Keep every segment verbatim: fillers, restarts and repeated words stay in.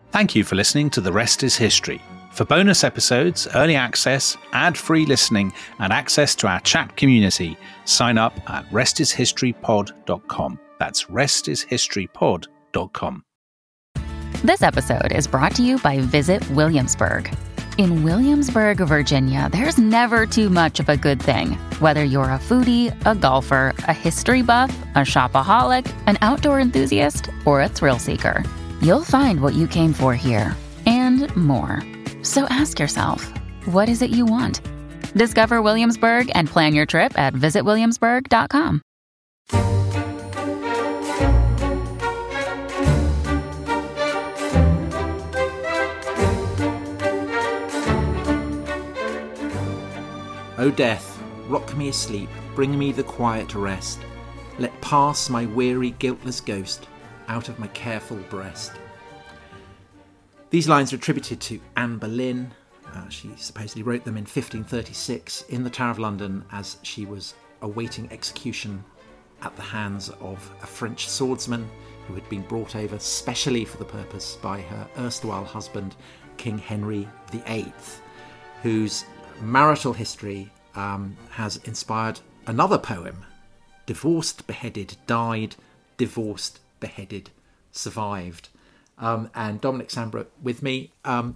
Thank you for listening to The Rest is History. For bonus episodes, early access, ad-free listening, and access to our chat community, sign up at rest is history pod dot com. That's rest is history pod dot com. This episode is brought to you by Visit Williamsburg. In Williamsburg, Virginia, there's never too much of a good thing. Whether you're a foodie, a golfer, a history buff, a shopaholic, an outdoor enthusiast, or a thrill seeker, you'll find what you came for here and more. So ask yourself, what is it you want? Discover Williamsburg and plan your trip at visit williamsburg dot com. O death, rock me asleep, bring me the quiet rest. Let pass my weary, guiltless ghost out of my careful breast. These lines are attributed to Anne Boleyn. Uh, she supposedly wrote them in fifteen thirty-six in the Tower of London as she was awaiting execution at the hands of a French swordsman who had been brought over specially for the purpose by her erstwhile husband, King Henry the Eighth, whose marital history um, has inspired another poem, Divorced, Beheaded, Died, Divorced, Beheaded, Survived. Um, and Dominic Sambrook with me, um,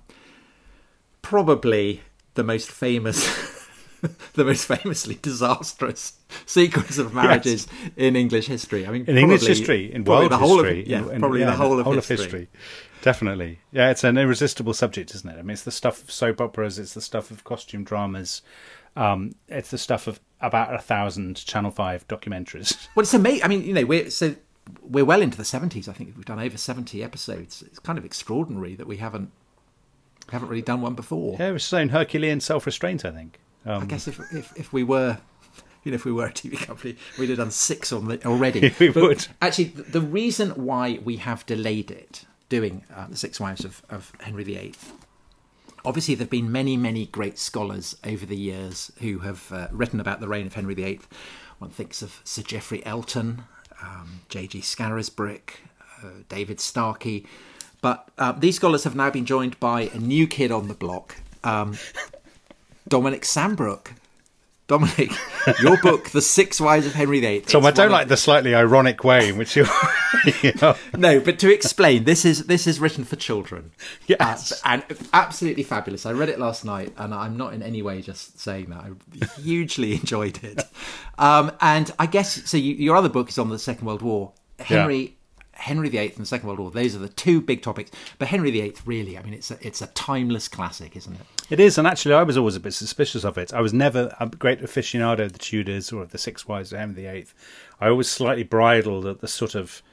probably the most famous, the most famously disastrous sequence of marriages yes. in English history. I mean, in probably, English history, in world the whole history, of, yeah, in, probably yeah, the whole, the whole of, of history. history. Definitely, yeah. It's an irresistible subject, isn't it? I mean, it's the stuff of soap operas, it's the stuff of costume dramas, um, it's the stuff of about a thousand Channel Five documentaries. Well, it's amazing. I mean, you know, we're so. We're well into the seventies. I think we've done over seventy episodes. It's kind of extraordinary that we haven't haven't really done one before. Yeah, it was shown Herculean self-restraint, I think. Um, I guess if, if if we were, you know, if we were a T V company, we'd have done six on the, already. we but would. Actually, the reason why we have delayed it, doing uh, the Six Wives of, of Henry the Eighth, obviously there have been many, many great scholars over the years who have uh, written about the reign of Henry the Eighth. One thinks of Sir Geoffrey Elton, Um, J G Scarisbrick, uh, David Starkey. But uh, these scholars have now been joined by a new kid on the block, um, Dominic Sambrook. Dominic, your book, The Six Wives of Henry the Eighth. Tom, I don't of... like the slightly ironic way in which you... you know. No, but to explain, this is this is written for children. Yes. Uh, and absolutely fabulous. I read it last night, and I'm not in any way just saying that. I hugely enjoyed it. Um, and I guess, so you, your other book is on the Second World War. Henry... Yeah. Henry the Eighth and the Second World War, those are the two big topics. But Henry the Eighth, really, I mean, it's a, it's a timeless classic, isn't it? It is, and actually I was always a bit suspicious of it. I was never a great aficionado of the Tudors or of the Six Wives of Henry the Eighth. I always slightly bridled at the sort of,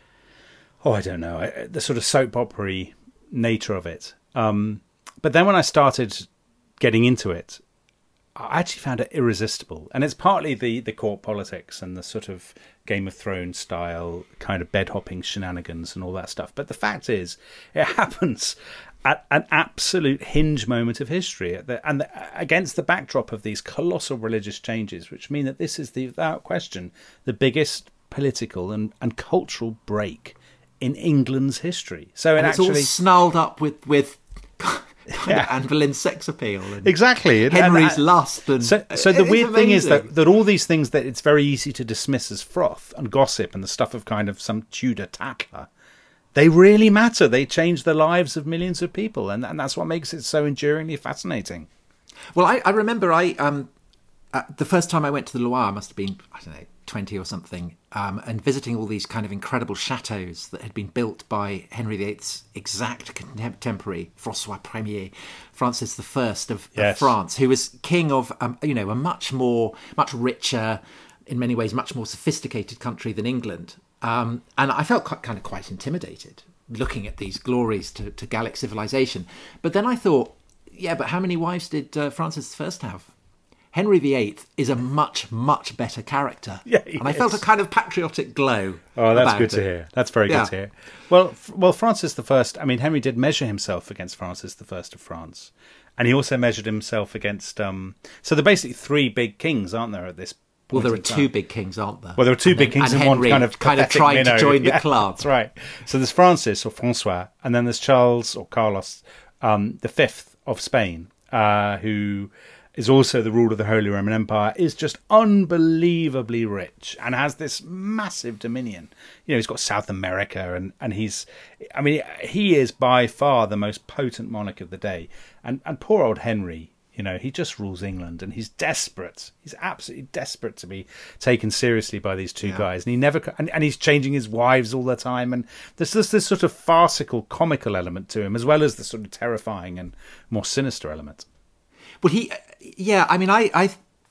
oh, I don't know, the sort of soap opera-y nature of it. Um, but then when I started getting into it, I actually found it irresistible. And it's partly the, the court politics and the sort of Game of Thrones style kind of bed-hopping shenanigans and all that stuff. But the fact is, it happens at an absolute hinge moment of history, at the, and the, against the backdrop of these colossal religious changes, which mean that this is, the, without question, the biggest political and, and cultural break in England's history. So it and it's actually, all snarled up with... with... Yeah. Anne Boleyn's sex appeal and exactly Henry's and, and, lust and so, so the weird amazing. thing is that, that all these things that it's very easy to dismiss as froth and gossip and the stuff of kind of some Tudor tattler, they really matter. They change the lives of millions of people, and, and that's what makes it so enduringly fascinating. Well, I, I remember I um uh, the first time I went to the Loire must have been, I don't know, twenty or something, um, and visiting all these kind of incredible chateaux that had been built by Henry the Eighth's exact contemporary, François Premier, Francis the First of, yes. of France, who was king of, um, you know, a much more, much richer, in many ways, much more sophisticated country than England. Um, and I felt quite, kind of quite intimidated looking at these glories to, to Gallic civilization. But then I thought, yeah, but how many wives did uh, Francis the First have? Henry the Eighth is a much, much better character. Yeah, and I is. felt a kind of patriotic glow. Oh, that's about good it. to hear. That's very Yeah. good to hear. Well, f- well, Francis the First, I mean, Henry did measure himself against Francis the First of France. And he also measured himself against... Um, so there are basically three big kings, aren't there, at this Well, there are point in two time. big kings, aren't there? Well, there are two and big then, kings and and Henry one kind of kind of pathetic trying to minnow. join Yeah, the club. That's right. So there's Francis or Francois, and then there's Charles or Carlos, um, the fifth of Spain, uh, who is also the ruler of the Holy Roman Empire, is just unbelievably rich and has this massive dominion. You know, he's got South America, and, and he's, I mean, he is by far the most potent monarch of the day. And and poor old Henry, you know, he just rules England, and he's desperate. He's absolutely desperate to be taken seriously by these two yeah. guys. And he never, and, and he's changing his wives all the time. And there's this, this sort of farcical, comical element to him, as well as the sort of terrifying and more sinister element. Well, he, yeah, I mean, I, I,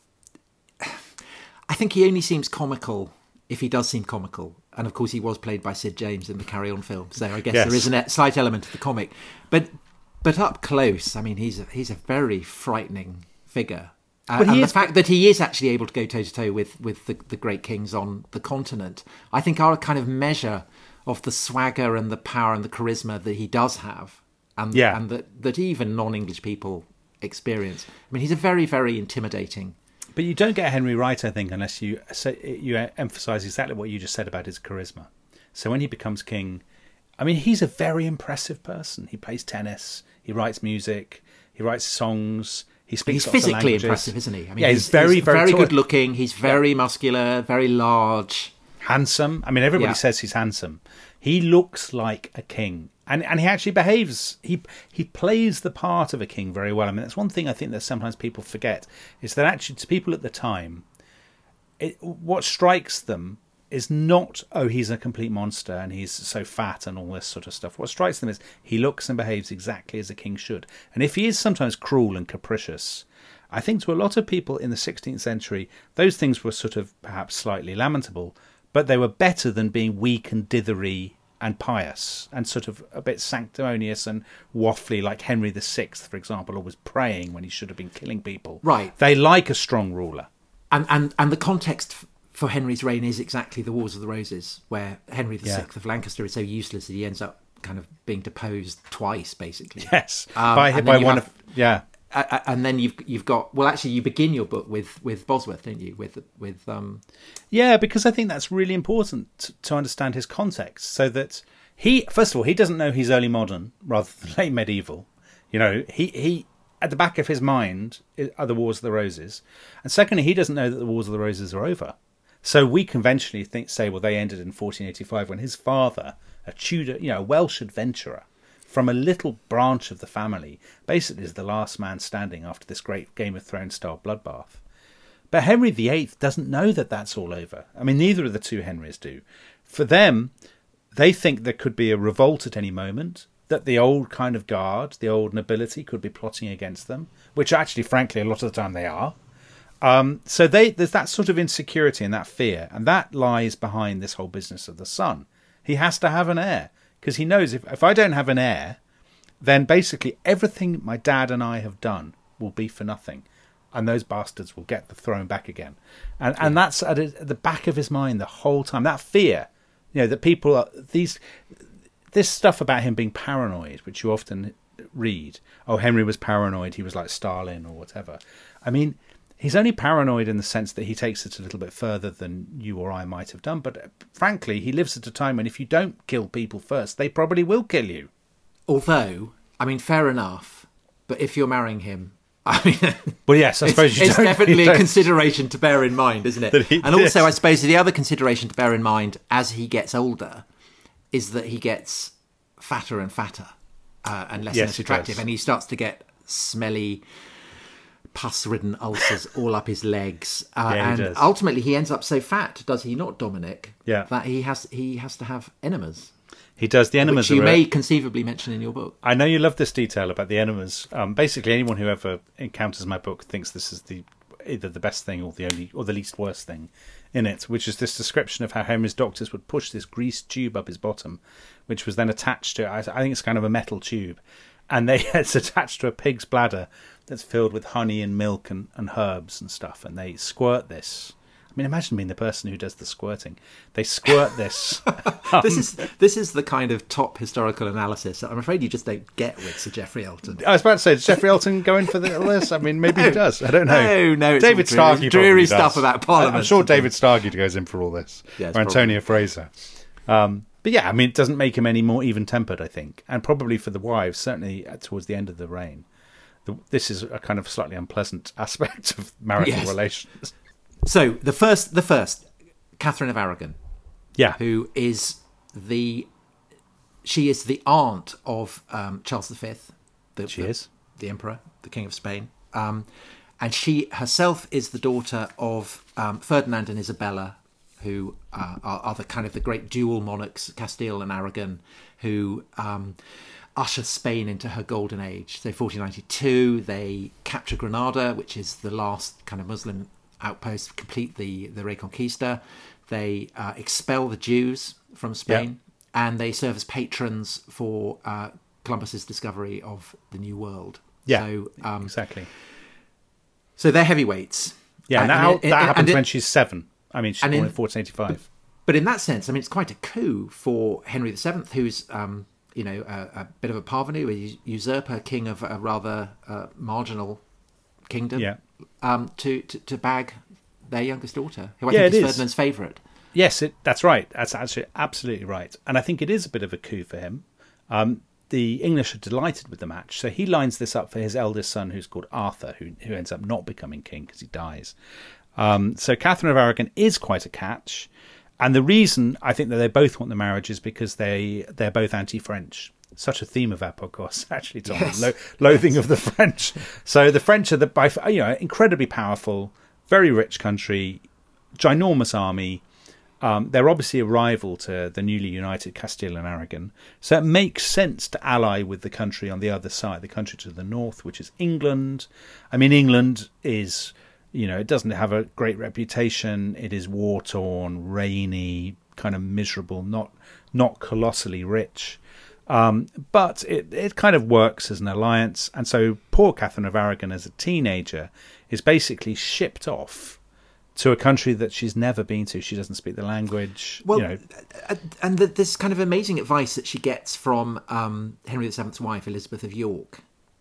I think he only seems comical if he does seem comical. And of course, he was played by Sid James in the Carry On film, so I guess yes. there is a slight element of the comic. But, but up close, I mean, he's a, he's a very frightening figure. Uh, and is, the fact that he is actually able to go toe to toe with with the, the great kings on the continent, I think, are a kind of measure of the swagger and the power and the charisma that he does have, and yeah. and that that even non-English people experience. I mean, he's a very, very intimidating. But you don't get Henry right, I think, unless you you emphasise exactly what you just said about his charisma. So when he becomes king, I mean, he's a very impressive person. He plays tennis, he writes music, he writes songs, he speaks. He's physically impressive, isn't he? I mean, yeah, he's, he's very, he's very, very tall. good looking. He's very yeah. muscular, very large, handsome. I mean, everybody yeah. says he's handsome. He looks like a king. And and he actually behaves, he he plays the part of a king very well. I mean, that's one thing I think that sometimes people forget, is that actually to people at the time, it, what strikes them is not, oh, he's a complete monster and he's so fat and all this sort of stuff. What strikes them is he looks and behaves exactly as a king should. And if he is sometimes cruel and capricious, I think to a lot of people in the sixteenth century, those things were sort of perhaps slightly lamentable, but they were better than being weak and dithery and pious and sort of a bit sanctimonious and waffly, like Henry the Sixth, for example, always praying when he should have been killing people. Right. They like a strong ruler. And and, and the context for Henry's reign is exactly the Wars of the Roses, where Henry the Sixth yeah. of Lancaster is so useless that he ends up kind of being deposed twice, basically. Yes. Um, by by one have, of... Yeah. Uh, and then you've you've got well actually you begin your book with with Bosworth, don't you, with with um yeah because I think that's really important to, to understand his context, so that he first of all he doesn't know he's early modern rather than late medieval. You know, he he at the back of his mind are the Wars of the Roses, and secondly he doesn't know that the Wars of the Roses are over. So we conventionally think say well they ended in fourteen eighty-five when his father, a Tudor, you know, a Welsh adventurer from a little branch of the family, basically is the last man standing after this great Game of Thrones style bloodbath. But Henry the Eighth doesn't know that that's all over. I mean, neither of the two Henrys do. For them, they think there could be a revolt at any moment, that the old kind of guard, the old nobility could be plotting against them, which actually, frankly, a lot of the time they are. Um, so they, there's that sort of insecurity and that fear, and that lies behind this whole business of the son. He has to have an heir. Because he knows if, if I don't have an heir, then basically everything my dad and I have done will be for nothing. And those bastards will get the throne back again. And yeah. and that's at, at the back of his mind the whole time. That fear, you know, that people are... these This stuff about him being paranoid, which you often read. Oh, Henry was paranoid. He was like Stalin or whatever. I mean... He's only paranoid in the sense that he takes it a little bit further than you or I might have done. But uh, frankly, he lives at a time when if you don't kill people first, they probably will kill you. Although, I mean, fair enough. But if you're marrying him, I mean... Well, yes, I suppose you it's don't. It's definitely you a consideration to bear in mind, isn't it? He, and also, yes. I suppose the other consideration to bear in mind as he gets older is that he gets fatter and fatter uh, and less, yes, less attractive. He and he starts to get smelly... pus-ridden ulcers all up his legs, uh, yeah, and does. ultimately he ends up so fat, does he not, Dominic? Yeah, that he has he has to have enemas. He does. The enemas, which you are may a... conceivably mention in your book. I know you love this detail about the enemas. Um, basically, anyone who ever encounters my book thinks this is the either the best thing or the only or the least worst thing in it, which is this description of how Henry's doctors would push this grease tube up his bottom, which was then attached to I think it's kind of a metal tube, and they it's attached to a pig's bladder that's filled with honey and milk and, and herbs and stuff, and they squirt this. mean, imagine being the person who does the squirting. They squirt this. This is this is the kind of top historical analysis that I'm afraid you just don't get with Sir Geoffrey Elton. I was about to say, does Geoffrey Elton go in for the, this? I mean, maybe No. he does. I don't know. No, no, it's David all dreary- Starkey dreary probably stuff does. about Parliament. I'm sure David Starkey goes in for all this. Yes, or Antonia Fraser. Um, but yeah, I mean, it doesn't make him any more even-tempered, I think. And probably for the wives, certainly towards the end of the reign. The, this is a kind of slightly unpleasant aspect of marital Yes. relations. So the first, the first, Catherine of Aragon, Yeah. who is the, she is the aunt of um, Charles the Fifth. The, She the, is. the Emperor, the King of Spain, um, and she herself is the daughter of um, Ferdinand and Isabella, who uh, are, are the kind of the great dual monarchs, Castile and Aragon, who um, usher Spain into her golden age. So fourteen ninety-two, they capture Granada, which is the last kind of Muslim outpost, complete the, the Reconquista. They uh, expel the Jews from Spain, yeah. and they serve as patrons for uh, Columbus's discovery of the New World. Yeah, so, um, exactly. So they're heavyweights. Yeah, and Uh, that, and it- that and happens it- when she's seven. I mean, she's and born in- in fourteen eighty-five. But in that sense, I mean, it's quite a coup for Henry the Seventh, who's, um, you know, a, a bit of a parvenu, a usurper, king of a rather uh, marginal kingdom, Yeah. um, to, to, to bag their youngest daughter, who I Yeah, think it is is. Ferdinand's favourite. Yes, it, that's right. That's actually absolutely right. And I think it is a bit of a coup for him. Um, the English are delighted with the match. So he lines this up for his eldest son, who's called Arthur, who, who ends up not becoming king because he dies. Um, so Catherine of Aragon is quite a catch. And the reason I think that they both want the marriage is because they, they're both anti-French. Such a theme of our podcast, actually, Tom. Yes. Lo- loathing of the French. So the French are the, by, you know, incredibly powerful, very rich country, ginormous army. Um, they're obviously a rival to the newly united Castile and Aragon. So it makes sense to ally with the country on the other side, the country to the north, which is England. I mean, England is, you know, it doesn't have a great reputation. It is war-torn, rainy, kind of miserable, not not colossally rich. Um, but it, it kind of works as an alliance. And so poor Catherine of Aragon as a teenager is basically shipped off to a country that she's never been to. She doesn't speak the language. Well, you know. and the, this kind of amazing advice that she gets from um, Henry the Seventh's wife, Elizabeth of York,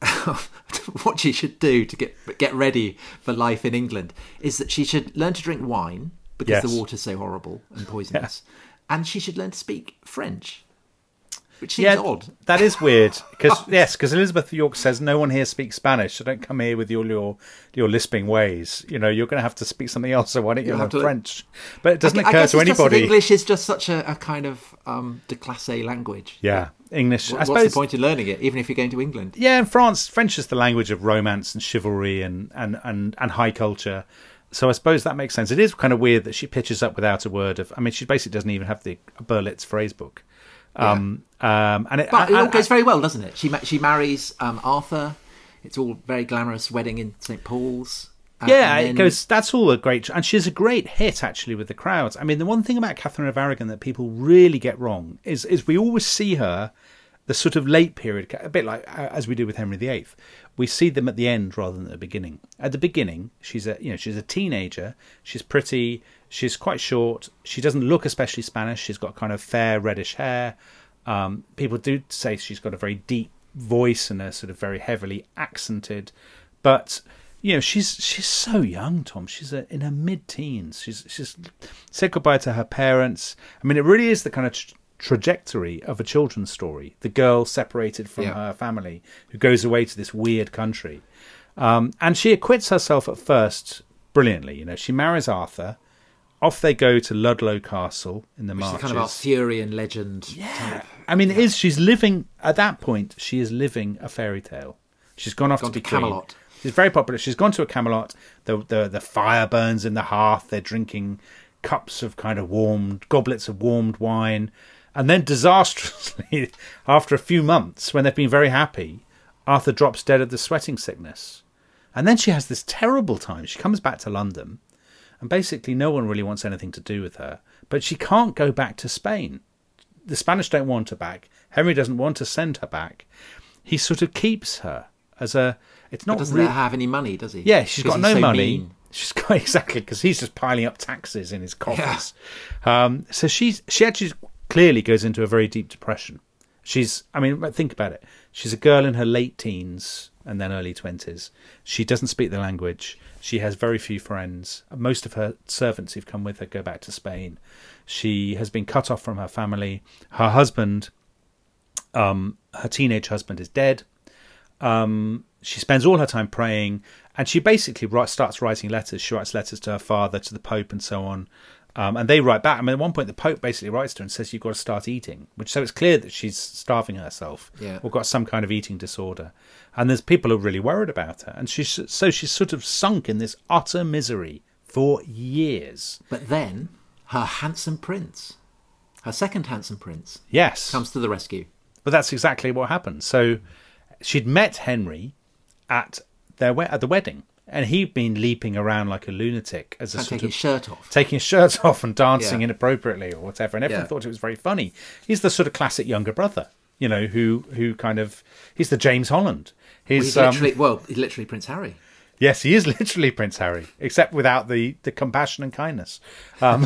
what she should do to get get ready for life in England is that she should learn to drink wine because Yes. the water's so horrible and poisonous, and she should learn to speak French, which seems Yeah, odd. that is weird. Because yes, because Elizabeth of York says no one here speaks Spanish, so don't come here with all your your lisping ways. You know, you're going to have to speak something else. So why don't you You'll learn have to learn- French? But it doesn't I, I occur guess to it's just that anybody. English is just such a, a kind of um, déclassé language. Yeah, English. What- I What's suppose. the point in learning it, even if you're going to England? Yeah, in France, French is the language of romance and chivalry and, and, and, and high culture. So I suppose that makes sense. It is kind of weird that she pitches up without a word of. I mean, she basically doesn't even have the Berlitz phrase book. Um, um, and it, But it all and- goes very well, doesn't it? She ma- she marries um, Arthur. It's all very glamorous wedding in Saint Paul's. Uh, Yeah, and it then- goes. That's all a great, and she's a great hit actually with the crowds. I mean, the one thing about Catherine of Aragon that people really get wrong is is we always see her, the sort of late period, a bit like uh, as we do with Henry the Eighth. We see them at the end rather than at the beginning. At the beginning, she's a you know she's a teenager. She's pretty. She's quite short. She doesn't look especially Spanish. She's got kind of fair reddish hair. Um, people do say she's got a very deep voice and a sort of very heavily accented, but you know she's she's so young, Tom. She's a, in her mid-teens. She's she's said goodbye to her parents. I mean, it really is the kind of tra- trajectory of a children's story. The girl separated from Yeah. her family, who goes away to this weird country, um, and she acquits herself at first brilliantly. You know, she marries Arthur. Off they go to Ludlow Castle in the Which is Marches. kind of Arthurian legend. Yeah. Type. I mean, it is. She's living at that point. She is living a fairy tale. She's gone off Gone to be to Camelot. queen. She's very popular. She's gone to a Camelot. The, the the fire burns in the hearth. They're drinking cups of kind of warmed goblets of warmed wine, and then disastrously, after a few months, when they've been very happy, Arthur drops dead of the sweating sickness, and then she has this terrible time. She comes back to London, and basically no one really wants anything to do with her. But she can't go back to Spain. The Spanish don't want her back. Henry doesn't want to send her back. He sort of keeps her as a. It's But not doesn't really. have any money, does he? Yeah, she's got Because no he's so money. mean. She's quite exactly because he's just piling up taxes in his coffers. Yeah. Um, so she's she actually clearly goes into a very deep depression. She's, I mean, think about it. She's a girl in her late teens and then early twenties. She doesn't speak the language. She has very few friends. Most of her servants who've come with her go back to Spain. She has been cut off from her family. Her husband, um, her teenage husband, is dead. Um, she spends all her time praying, and she basically writes, starts writing letters. She writes letters to her father, to the Pope, and so on. Um, and they write back. I mean, at one point, the Pope basically writes to her and says, "You've got to start eating," which so it's clear that she's starving herself yeah. or got some kind of eating disorder. And there's people who are really worried about her, and she's so she's sort of sunk in this utter misery for years. But then her handsome prince, her second handsome prince, yes, comes to the rescue. But that's exactly what happened. So she'd met Henry at their we- at the wedding. And he'd been leaping around like a lunatic as a and sort taking of his shirt off, taking his shirt off and dancing yeah. inappropriately or whatever. And everyone yeah. thought it was very funny. He's the sort of classic younger brother, you know, who who kind of he's the James Holland. He's, well, he's literally um, well, he's literally Prince Harry. Yes, he is literally Prince Harry, except without the, the compassion and kindness. Um,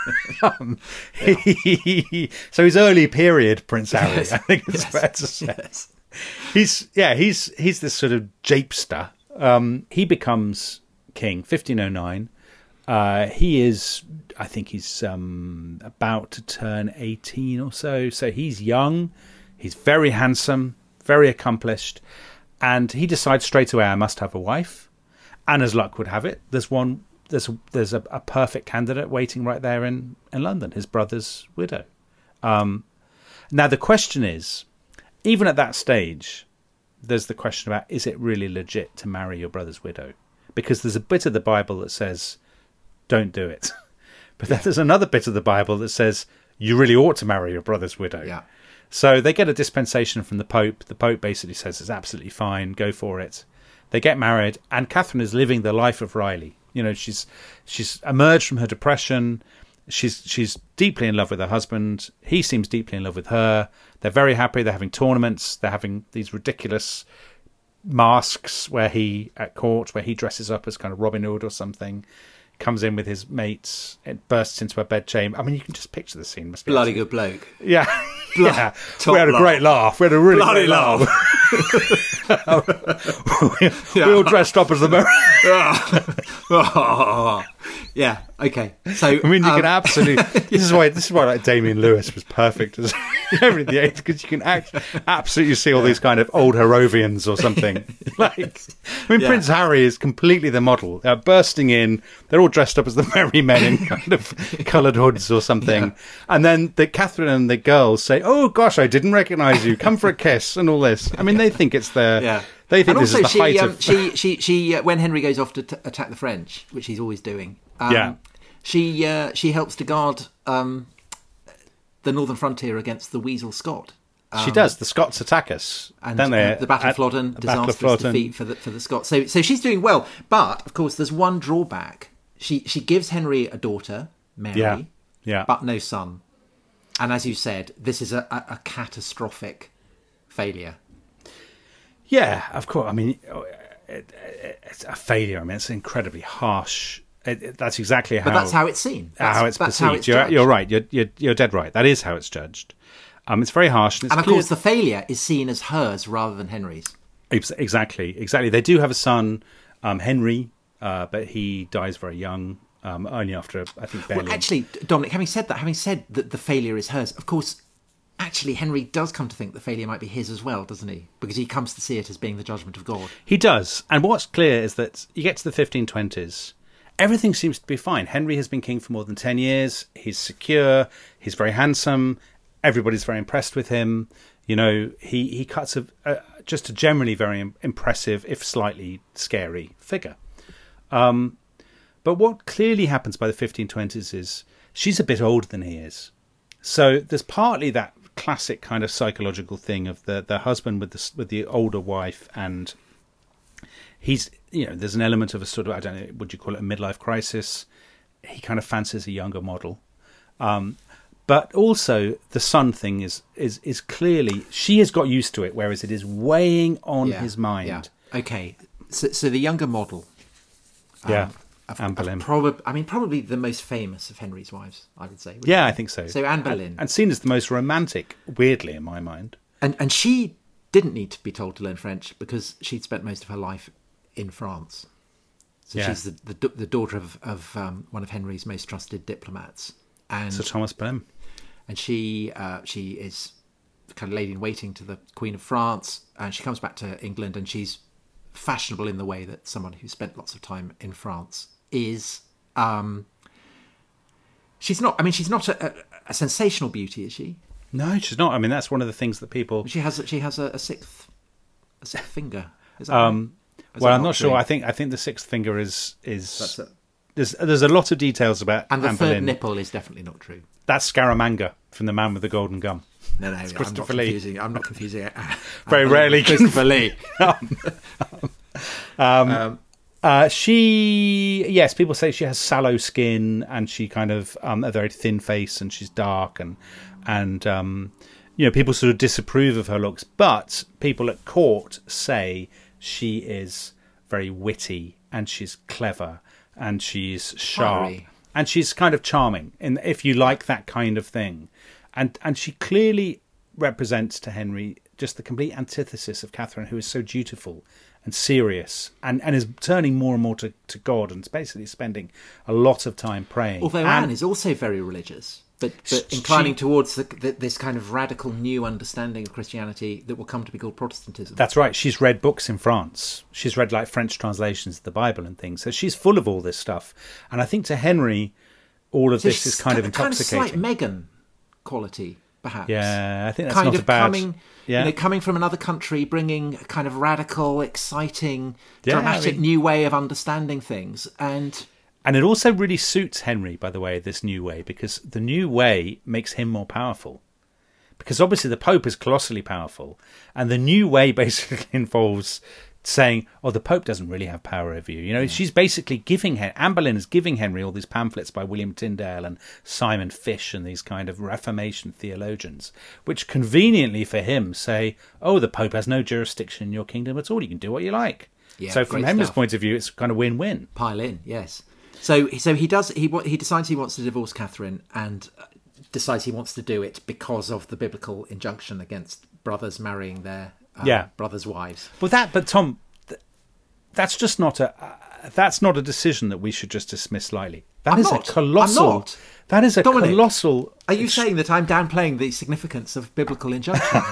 um, yeah. he, so he's early period Prince Harry, yes. I think it's yes. fair to say. Yes. He's yeah, he's he's this sort of japester. Um, he becomes king, fifteen oh nine. Uh, he is, I think he's um, about to turn eighteen or so. So he's young, he's very handsome, very accomplished, and he decides straight away, I must have a wife. And as luck would have it, there's one, there's there's a, a perfect candidate waiting right there in, in London, his brother's widow. Um, now the question is, even at that stage, there's the question about, is it really legit to marry your brother's widow? Because there's a bit of the Bible that says, don't do it. But then there's another bit of the Bible that says, you really ought to marry your brother's widow. Yeah. So they get a dispensation from the Pope. The Pope basically says it's absolutely fine, go for it. They get married, and Catherine is living the life of Riley. You know, she's she's emerged from her depression. She's she's deeply in love with her husband. He seems deeply in love with her. They're very happy. They're having tournaments. They're having these ridiculous masks where he at court where he dresses up as kind of Robin Hood or something, comes in with his mates, it bursts into a bedchamber. I mean, you can just picture the scene. Must be Bloody absolutely... good bloke. Yeah, Blo- yeah. We had a laugh. great laugh. We had a really Bloody great laugh. laugh. we, we all dressed up as the Mer- Yeah. Okay. So I mean, you um, can absolutely. This is why. This is why like Damien Lewis was perfect as Henry the Eighth, because you can act, absolutely see all yeah. these kind of old Harrovians or something. Like, I mean, yeah. Prince Harry is completely the model. Uh, bursting in, they're all dressed up as the merry men in kind of coloured hoods or something, yeah. and then the Catherine and the girls say, "Oh gosh, I didn't recognise you. Come for a kiss," and all this. I mean, they think it's their. Yeah. They think and this also is the she, height um, of. she, she, she, uh, when Henry goes off to t- attack the French, which he's always doing, um, yeah, she uh, she helps to guard um, the northern frontier against the Weasel Scot. Um, she does. The Scots attack us, and don't they? Uh, the Battle of Flodden, disastrous Flodden. defeat for the for the Scots. So, so she's doing well, but of course, there's one drawback. She she gives Henry a daughter, Mary, yeah, yeah, but no son. And as you said, this is a, a, a catastrophic failure. Yeah, of course. I mean, it, it, it's a failure. I mean, it's incredibly harsh. It, it, that's exactly how. But that's how it's seen. That's, how it's that's perceived. How it's you're, you're right. You're, you're you're dead right. That is how it's judged. Um, it's very harsh, and, it's and of clear... course, the failure is seen as hers rather than Henry's. Exactly, exactly. They do have a son, um, Henry, uh, but he dies very young. Um, only after I think barely. Well, actually, Dominic, having said that, having said that the failure is hers, of course. Actually, Henry does come to think the failure might be his as well, doesn't he? Because he comes to see it as being the judgment of God. He does. And what's clear is that you get to the fifteen twenties, everything seems to be fine. Henry has been king for more than ten years. He's secure. He's very handsome. Everybody's very impressed with him. You know, he, he cuts a, a, just a generally very impressive, if slightly scary, figure. Um, but what clearly happens by the fifteen twenties is she's a bit older than he is. So there's partly that classic kind of psychological thing of the the husband with the with the older wife, and he's, you know, there's an element of a sort of, I don't know, would you call it a midlife crisis? He kind of fancies a younger model, um, but also the son thing is is is clearly she has got used to it, whereas it is weighing on yeah, his mind. Yeah. Okay, so so the younger model, um, yeah, Anne Boleyn. Probably, I mean, probably the most famous of Henry's wives, I would say. Yeah, I think so. So Anne Boleyn. And, and seen as the most romantic, weirdly, in my mind. And and she didn't need to be told to learn French because she'd spent most of her life in France. So Yeah. she's the, the the daughter of, of um, one of Henry's most trusted diplomats. And Sir Thomas Boleyn. and she uh, she is kind of lady in waiting to the Queen of France, and she comes back to England, and she's fashionable in the way that someone who spent lots of time in France is. Um, she's not. I mean, she's not a, a, a sensational beauty, is she? No, she's not. I mean, that's one of the things that people... She has she has a, a sixth a sixth finger. Is that Um, right? Is well, that I'm not sure. true? I think I think the sixth finger is... is That's it. there's, there's a lot of details about And the Anne third Boleyn. nipple is definitely not true. That's Scaramanga from The Man with the Golden Gum. No, no, I'm not Christopher Lee. confusing. I'm not confusing it. Very rarely Christopher Lee. Uh, she, yes, people say she has sallow skin and she kind of um, a very thin face and she's dark and and um, you know, people sort of disapprove of her looks, but people at court say she is very witty and she's clever and she's sharp Fiery. and she's kind of charming. And if you like that kind of thing, and and she clearly represents to Henry just the complete antithesis of Catherine, who is so dutiful and serious and, and is turning more and more to, to God and basically spending a lot of time praying. Although and, Anne is also very religious, but, but She- inclining towards the, the, this kind of radical new understanding of Christianity that will come to be called Protestantism. That's right. She's read books in France. She's read like French translations of the Bible and things. So she's full of all this stuff. And I think to Henry, all of So this she's is kind of got a kind of intoxicating. slight Meghan quality, perhaps. Yeah, I think that's kind not of a bad. coming, yeah, you know, coming from another country, bringing a kind of radical, exciting, Yeah, I dramatic mean- new way of understanding things. And And it also really suits Henry, by the way, this new way, because the new way makes him more powerful. Because obviously the Pope is colossally powerful, and the new way basically involves saying, oh, the Pope doesn't really have power over you. You know, she's basically giving, Hen- Anne Boleyn is giving Henry all these pamphlets by William Tyndale and Simon Fish and these kind of Reformation theologians, which conveniently for him say, oh, the Pope has no jurisdiction in your kingdom at all. You can do what you like. Yeah, so from great Henry's stuff. point of view, it's kind of win-win. pile in, yes. So, so he does. He wa- he decides he wants to divorce Catherine, and uh, decides he wants to do it because of the biblical injunction against brothers marrying their um, Yeah. brothers' wives. But that, but Tom, th- that's just not a uh, that's not a decision that we should just dismiss lightly. That I'm is not. a colossal. I'm not. That is a Dominic, colossal. Are you saying that I'm downplaying the significance of biblical injunction?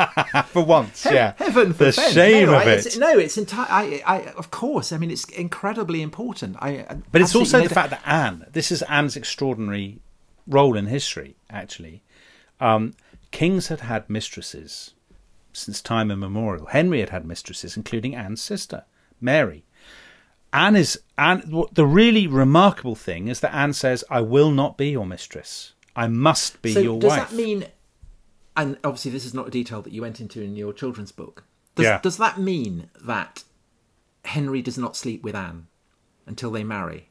for once? Yeah, Heaven the forfend. shame no, of I, it. It's, no, it's entire. I, I, of course. I mean, it's incredibly important. I. But it's also absolutely the no fact that Anne. This is Anne's extraordinary role in history. Actually, um, kings had had mistresses since time immemorial. Henry had had mistresses, including Anne's sister, Mary. Anne is Anne. what- The really remarkable thing is that Anne says, "I will not be your mistress. I must be So your does wife." that mean? And obviously, this is not a detail that you went into in your children's book. Does, Yeah. does that mean that Henry does not sleep with Anne until they marry?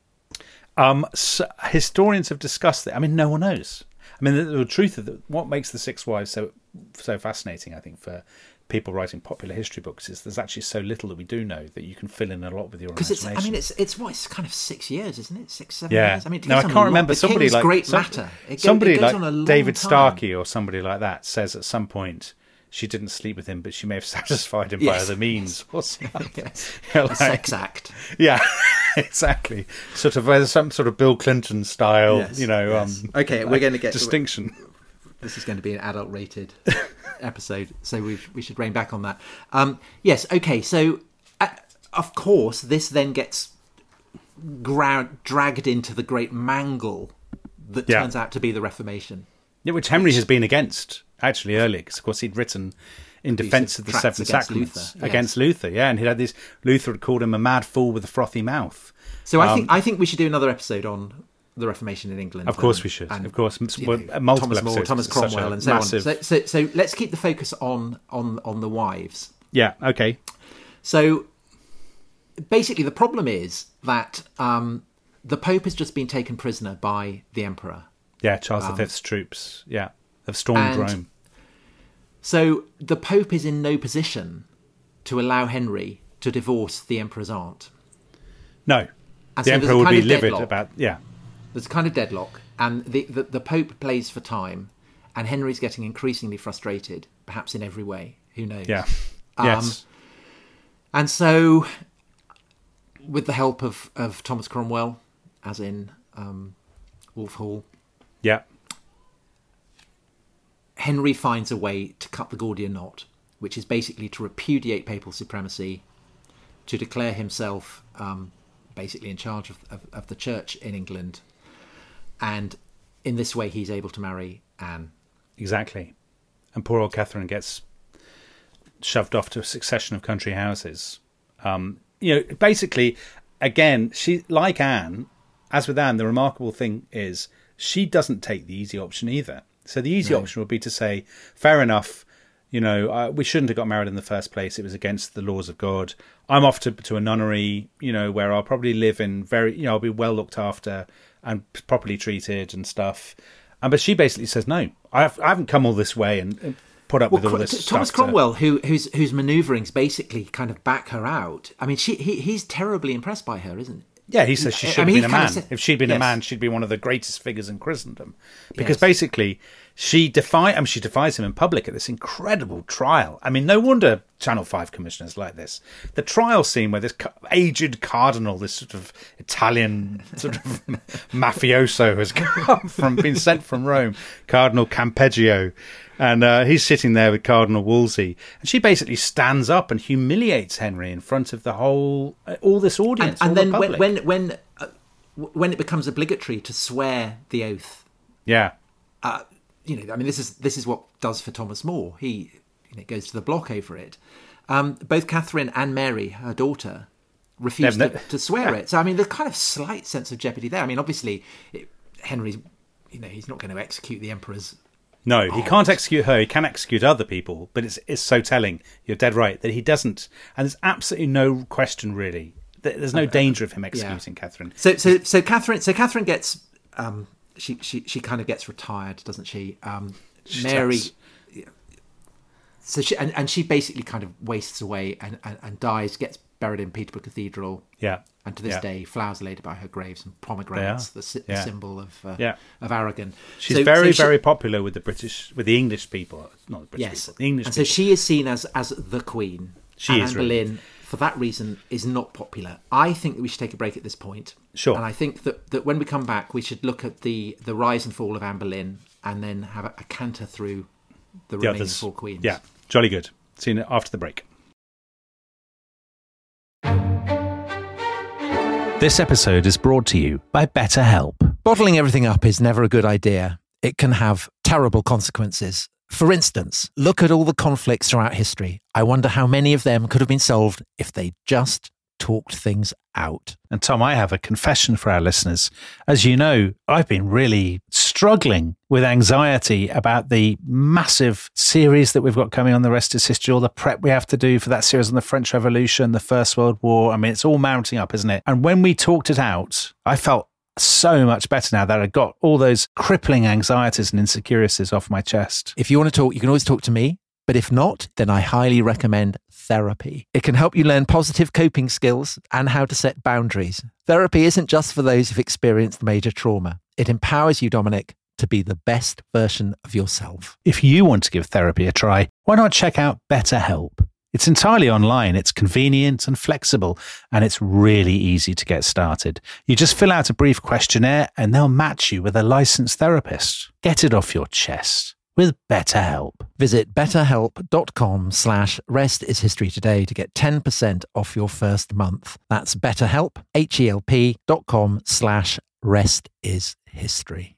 Um, so historians have discussed it. I mean, no one knows. I mean, the, the truth of the, what makes the Six Wives so so fascinating, I think, for people writing popular history books, is there's actually so little that we do know that you can fill in a lot with your Because it's, imagination. I mean, it's it's what it's kind of six years, isn't it? Six, seven yeah. years. I mean, it no, goes I on can't a long- remember the somebody King's like great some- matter. It go- somebody it goes like on a long David time. Starkey or somebody like that says at some point she didn't sleep with him, but she may have satisfied him by Yes. other means or something. Yes. Yeah, A like- sex act. Yeah, exactly. Sort of uh, some sort of Bill Clinton style, Yes, you know. yes. Um, Okay, we're going to get distinction. This is going to be an adult-rated episode, so we we should rein back on that. Um, yes, okay. So, uh, of course, this then gets gra- dragged into the great mangle that Yeah. turns out to be the Reformation. Yeah, which Henry has been against actually earlier, because of course he'd written in defence of the tracts Seven against Sacraments Luther, yes. against Luther. Yeah, and he had this. Luther had called him a mad fool with a frothy mouth. So I Um, think I think we should do another episode on the Reformation in England. Of course and- we should. and, Of course, m- you well, know, multiple Thomas More, episodes. Thomas It's such a Cromwell, and so massive- on. So, so, so let's keep the focus on on on the wives. Yeah. Okay. So basically, the problem is that um, the Pope has just been taken prisoner by the Emperor. Yeah. Charles the Fifth's troops. Yeah, have stormed Um, and- Rome. So the Pope is in no position to allow Henry to divorce the Emperor's aunt. No. And the so emperor would be livid deadlock. about, yeah. There's a kind of deadlock, and the, the, the Pope plays for time, and Henry's getting increasingly frustrated, perhaps in every way. Who knows? Yeah. Um, Yes. And so, with the help of, of Thomas Cromwell, as in um, Wolf Hall, Yeah. Henry finds a way to cut the Gordian knot, which is basically to repudiate papal supremacy, to declare himself um, basically in charge of, of, of the church in England. And in this way, he's able to marry Anne. Exactly. And poor old Catherine gets shoved off to a succession of country houses. Um, you know, basically, again, she, like Anne, as with Anne, the remarkable thing is she doesn't take the easy option either. So the easy No. option would be to say, fair enough, you know, uh, we shouldn't have got married in the first place. It was against the laws of God. I'm off to to a nunnery, you know, where I'll probably live in very, you know, I'll be well looked after and properly treated and stuff. And but she basically says, no, I, have, I haven't come all this way and, and put up Well, with all Cro- this Thomas stuff to- Cromwell, who, whose whose manoeuvrings basically kind of back her out. I mean, she he, he's terribly impressed by her, isn't he? Yeah, he says she I should mean, have he been a kinda man. said- If she'd been a Yes. man, she'd be one of the greatest figures in Christendom. Because Yes. basically, she defy. I mean, she defies him in public at this incredible trial. I mean, no wonder Channel Five commissioners like this. The trial scene where this ca- aged cardinal, this sort of Italian sort of mafioso, has come from, been sent from Rome, Cardinal Campeggio. And uh, he's sitting there with Cardinal Wolsey, and she basically stands up and humiliates Henry in front of the whole, uh, all this And, audience. and all the then when public. when when, uh, w- when it becomes obligatory to swear the oath, yeah, uh, you know, I mean, this is this is what does for Thomas More. He you know, goes to the block over it. Um, both Catherine and Mary, her daughter, refused Yeah, to, no- to swear it. So I mean, there's kind of slight sense of jeopardy there. I mean, obviously, it, Henry's, you know, he's not going to execute the emperor's. no, Oh. he can't execute her. He can execute other people, but it's it's so telling. You're dead right that he doesn't, and there's absolutely no question really. There- There's no danger of him executing Catherine. So so so Catherine so Catherine gets um, she she she kind of gets retired, doesn't she? Um, She Mary. does. So she and, and she basically kind of wastes away and, and, and dies, gets buried in Peterborough Cathedral. Yeah, And to this yeah. day, flowers are laid about her graves and pomegranates, They are. the, sy- Yeah. the symbol of uh, Yeah. of Aragon. She's So- very so she- very popular with the British, with the English people, not the British yes. people, the English and people. so she is seen as as the queen. She and is Anne really. Boleyn, for that reason, is not popular. I think that we should take a break at this point. Sure. And I think that, that when we come back, we should look at the, the rise and fall of Anne Boleyn and then have a, a canter through the, the remaining others. four queens. Yeah, jolly good. See you after the break. This episode is brought to you by BetterHelp. Bottling everything up is never a good idea. It can have terrible consequences. For instance, look at all the conflicts throughout history. I wonder how many of them could have been solved if they just talked things out. And Tom, I have a confession for our listeners. As you know, I've been really struggling with anxiety about the massive series that we've got coming on The Rest is History, all the prep we have to do for that series on the French Revolution, the First World War. I mean, it's all mounting up, isn't it? And when we talked it out, I felt so much better now that I got all those crippling anxieties and insecurities off my chest. If you want to talk, you can always talk to me. But if not, then I highly recommend therapy. It can help you learn positive coping skills and how to set boundaries. Therapy isn't just for those who've experienced major trauma. It empowers you, Dominic, to be the best version of yourself. If you want to give therapy a try, why not check out BetterHelp? It's entirely online, it's convenient and flexible, and it's really easy to get started. You just fill out a brief questionnaire and they'll match you with a licensed therapist. Get it off your chest with BetterHelp. Visit betterhelp.com slash rest is history today to get ten percent off your first month. That's betterhelp, H-E-L-P dot com slash rest is history.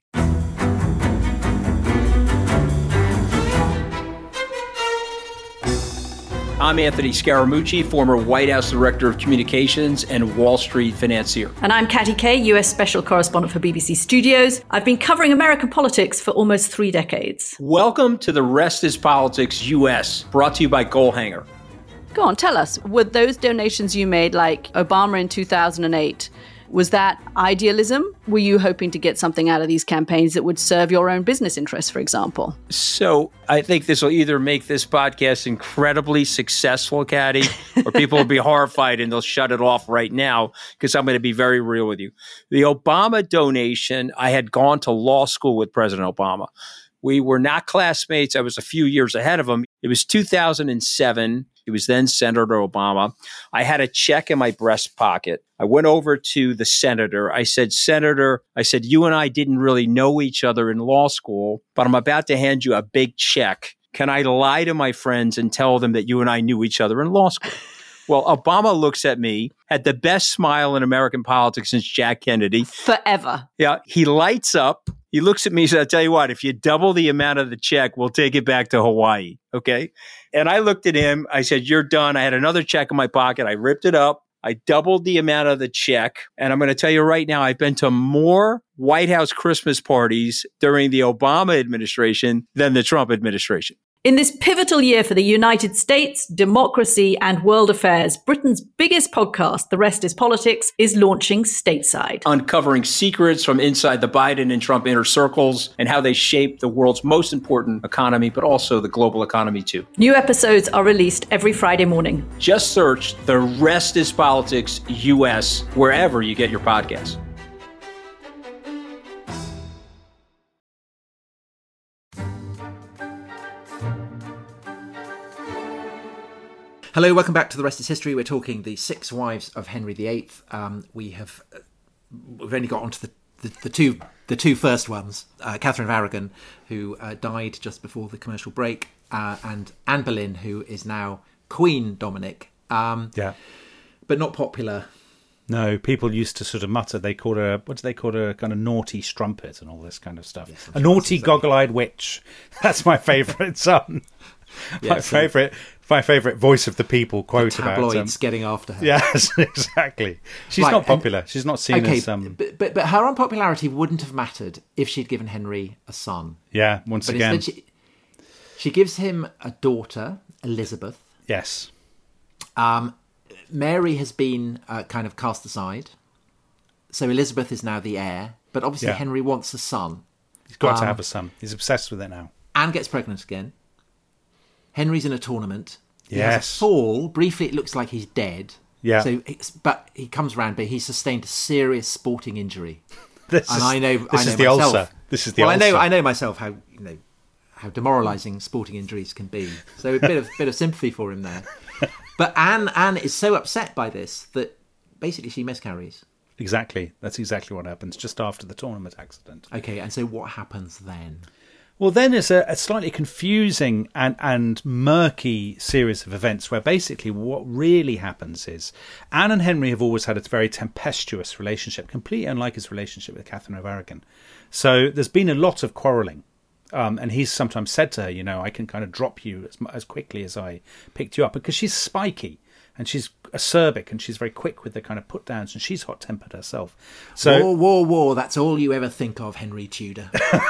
I'm Anthony Scaramucci, former White House Director of Communications and Wall Street financier. And I'm Katty Kay, U S Special Correspondent for B B C Studios. I've been covering American politics for almost three decades. Welcome to The Rest is Politics U S, brought to you by Goalhanger. Go on, tell us, were those donations you made, like Obama in two thousand eight, Was that idealism? Were you hoping to get something out of these campaigns that would serve your own business interests, for example? So I think this will either make this podcast incredibly successful, Caddy, or people will be horrified and they'll shut it off right now because I'm going to be very real with you. The Obama donation, I had gone to law school with President Obama. We were not classmates. I was a few years ahead of him. It was two thousand seven. It was then Senator Obama. I had a check in my breast pocket. I went over to the senator. I said, Senator, I said, you and I didn't really know each other in law school, but I'm about to hand you a big check. Can I lie to my friends and tell them that you and I knew each other in law school? Well, Obama looks at me, had the best smile in American politics since Jack Kennedy. Forever. Yeah. He lights up. He looks at me and says, I'll tell you what, if you double the amount of the check, we'll take it back to Hawaii. Okay. And I looked at him. I said, you're done. I had another check in my pocket. I ripped it up. I doubled the amount of the check. And I'm going to tell you right now, I've been to more White House Christmas parties during the Obama administration than the Trump administration. In this pivotal year for the United States, democracy, and world affairs, Britain's biggest podcast, The Rest is Politics, is launching stateside. Uncovering secrets from inside the Biden and Trump inner circles and how they shape the world's most important economy, but also the global economy too. New episodes are released every Friday morning. Just search The Rest is Politics U S wherever you get your podcasts. Hello, welcome back to The Rest is History. We're talking the six wives of Henry the Eighth. Um, we have uh, we've only got onto the, the, the two the two first ones. Uh, Catherine of Aragon, who uh, died just before the commercial break, uh, and Anne Boleyn, who is now Queen Dominic. Um, Yeah. But not popular. No, people used to sort of mutter. They called her, what do they call her, a kind of naughty strumpet and all this kind of stuff. Yes, a naughty, goggle-eyed witch. That's my favourite um, my Yes, so- favourite, my favourite voice of the people quote about Tabloids um, getting after her. Yes, exactly. She's Right, not and- popular. She's not seen Okay, as um. but, but but her unpopularity wouldn't have mattered if she'd given Henry a son. Yeah, once But again, instead, she, she gives him a daughter, Elizabeth. yes, Um, Mary has been uh, kind of cast aside, so Elizabeth is now the heir. But obviously, Yeah. Henry wants a son. he's got to Um, have a son. He's obsessed with it now. Anne gets pregnant again. Henry's in a tournament. He has Yes. a fall. Briefly, it looks like he's dead. Yeah. So, it's, but he comes around, but he's sustained a serious sporting injury. This And is, I know, this I know is the myself. ulcer. This is the well, ulcer. I know, I know myself how you know how demoralising sporting injuries can be. So a bit of bit of sympathy for him there. But Anne, Anne is so upset by this that basically she miscarries. Exactly. That's exactly what happens just after the tournament accident. Okay, and so what happens then? Well, then it's a, a slightly confusing and, and murky series of events where basically what really happens is Anne and Henry have always had a very tempestuous relationship, completely unlike his relationship with Catherine of Aragon. So there's been a lot of quarrelling. Um, and he's sometimes said to her, you know, I can kind of drop you as, as quickly as I picked you up, because she's spiky and she's acerbic and she's very quick with the kind of put downs and she's hot tempered herself. So War, war, war. That's all you ever think of, Henry Tudor.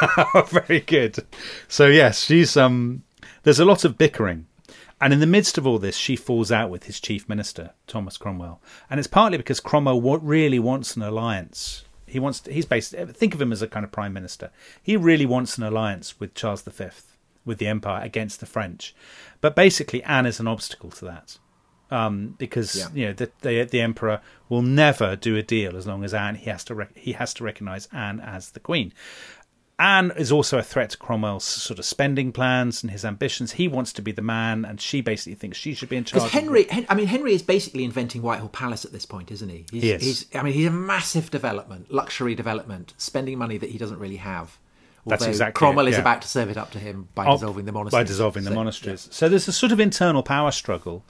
very good. So yes, she's um. There's a lot of bickering, and in the midst of all this, she falls out with his chief minister, Thomas Cromwell, and it's partly because Cromwell wa- really wants an alliance. He wants. To, he's based. Think of him as a kind of prime minister. He really wants an alliance with Charles the Fifth, with the Empire against the French, but basically Anne is an obstacle to that. Um, because Yeah. you know the, the the emperor will never do a deal as long as Anne he has to rec- he has to recognise Anne as the queen. Anne is also a threat to Cromwell's sort of spending plans and his ambitions. He wants to be the man, and she basically thinks she should be in charge. Because Henry, Hen- I mean, Henry is basically inventing Whitehall Palace at this point, isn't he? He's, He is. He's, I mean, he's a massive development, luxury development, spending money that he doesn't really have. That's Although exactly Cromwell it, is yeah. about to serve it up to him by Oh, dissolving the monasteries. By dissolving the So, monasteries. So there's a sort of internal power struggle,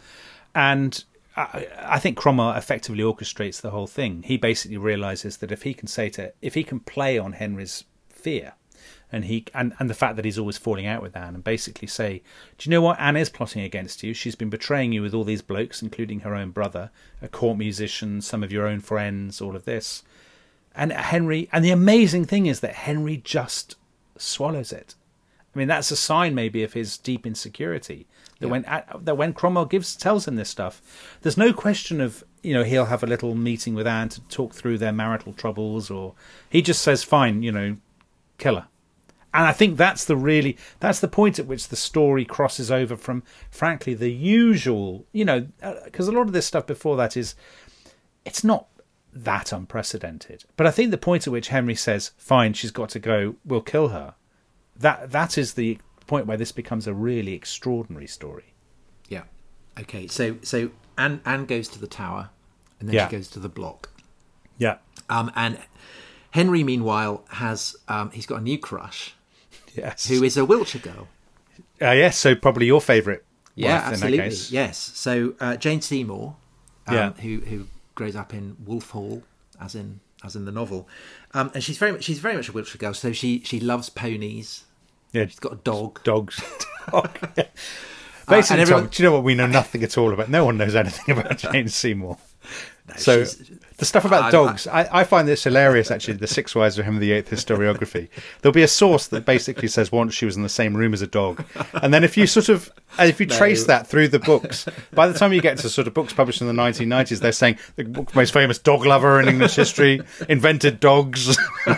and I, I think Cromwell effectively orchestrates the whole thing. He basically realises that if he can say to, if he can play on Henry's fear, and he and, and the fact that he's always falling out with Anne, and basically say, do you know what, Anne is plotting against you. She's been betraying you with all these blokes, including her own brother, a court musician, some of your own friends, all of this. And Henry, and the amazing thing is that Henry just swallows it. I mean, that's a sign maybe of his deep insecurity. That Yeah. when that when Cromwell gives tells him this stuff, there's no question of you know, he'll have a little meeting with Anne to talk through their marital troubles, or he just says, fine, you know, kill her. And I think that's the really, that's the point at which the story crosses over from, frankly, the usual, you know, because a lot of this stuff before that is, it's not that unprecedented. But I think the point at which Henry says, fine, she's got to go, we'll kill her, that that is the point where this becomes a really extraordinary story. Yeah. Okay, so so Anne, Anne goes to the tower, and then Yeah. she goes to the block. Yeah. Um, and Henry, meanwhile, has um, he's got a new crush, Yes. who is a Wiltshire girl. Uh, yes, so probably your favourite Yeah, wife absolutely. in that case. Yes. So uh, Jane Seymour, um, Yeah. who who grows up in Wolf Hall, as in as in the novel, um, and she's very much she's very much a Wiltshire girl. So she she loves ponies. Yeah. She's got a dog. Dogs. Dog. Yeah. Basically, and everyone- Tom, do you know what? We know nothing at all about. No one knows anything about Jane Seymour. No, So she's- the stuff about I'm- dogs, I, I find this hilarious, actually, the Six Wives of Henry the Eighth historiography. There'll be a source that basically says once she was in the same room as a dog. And then if you sort of, and if you trace No. that through the books, by the time you get to sort of books published in the nineteen nineties, they're saying the most famous dog lover in English history, invented dogs.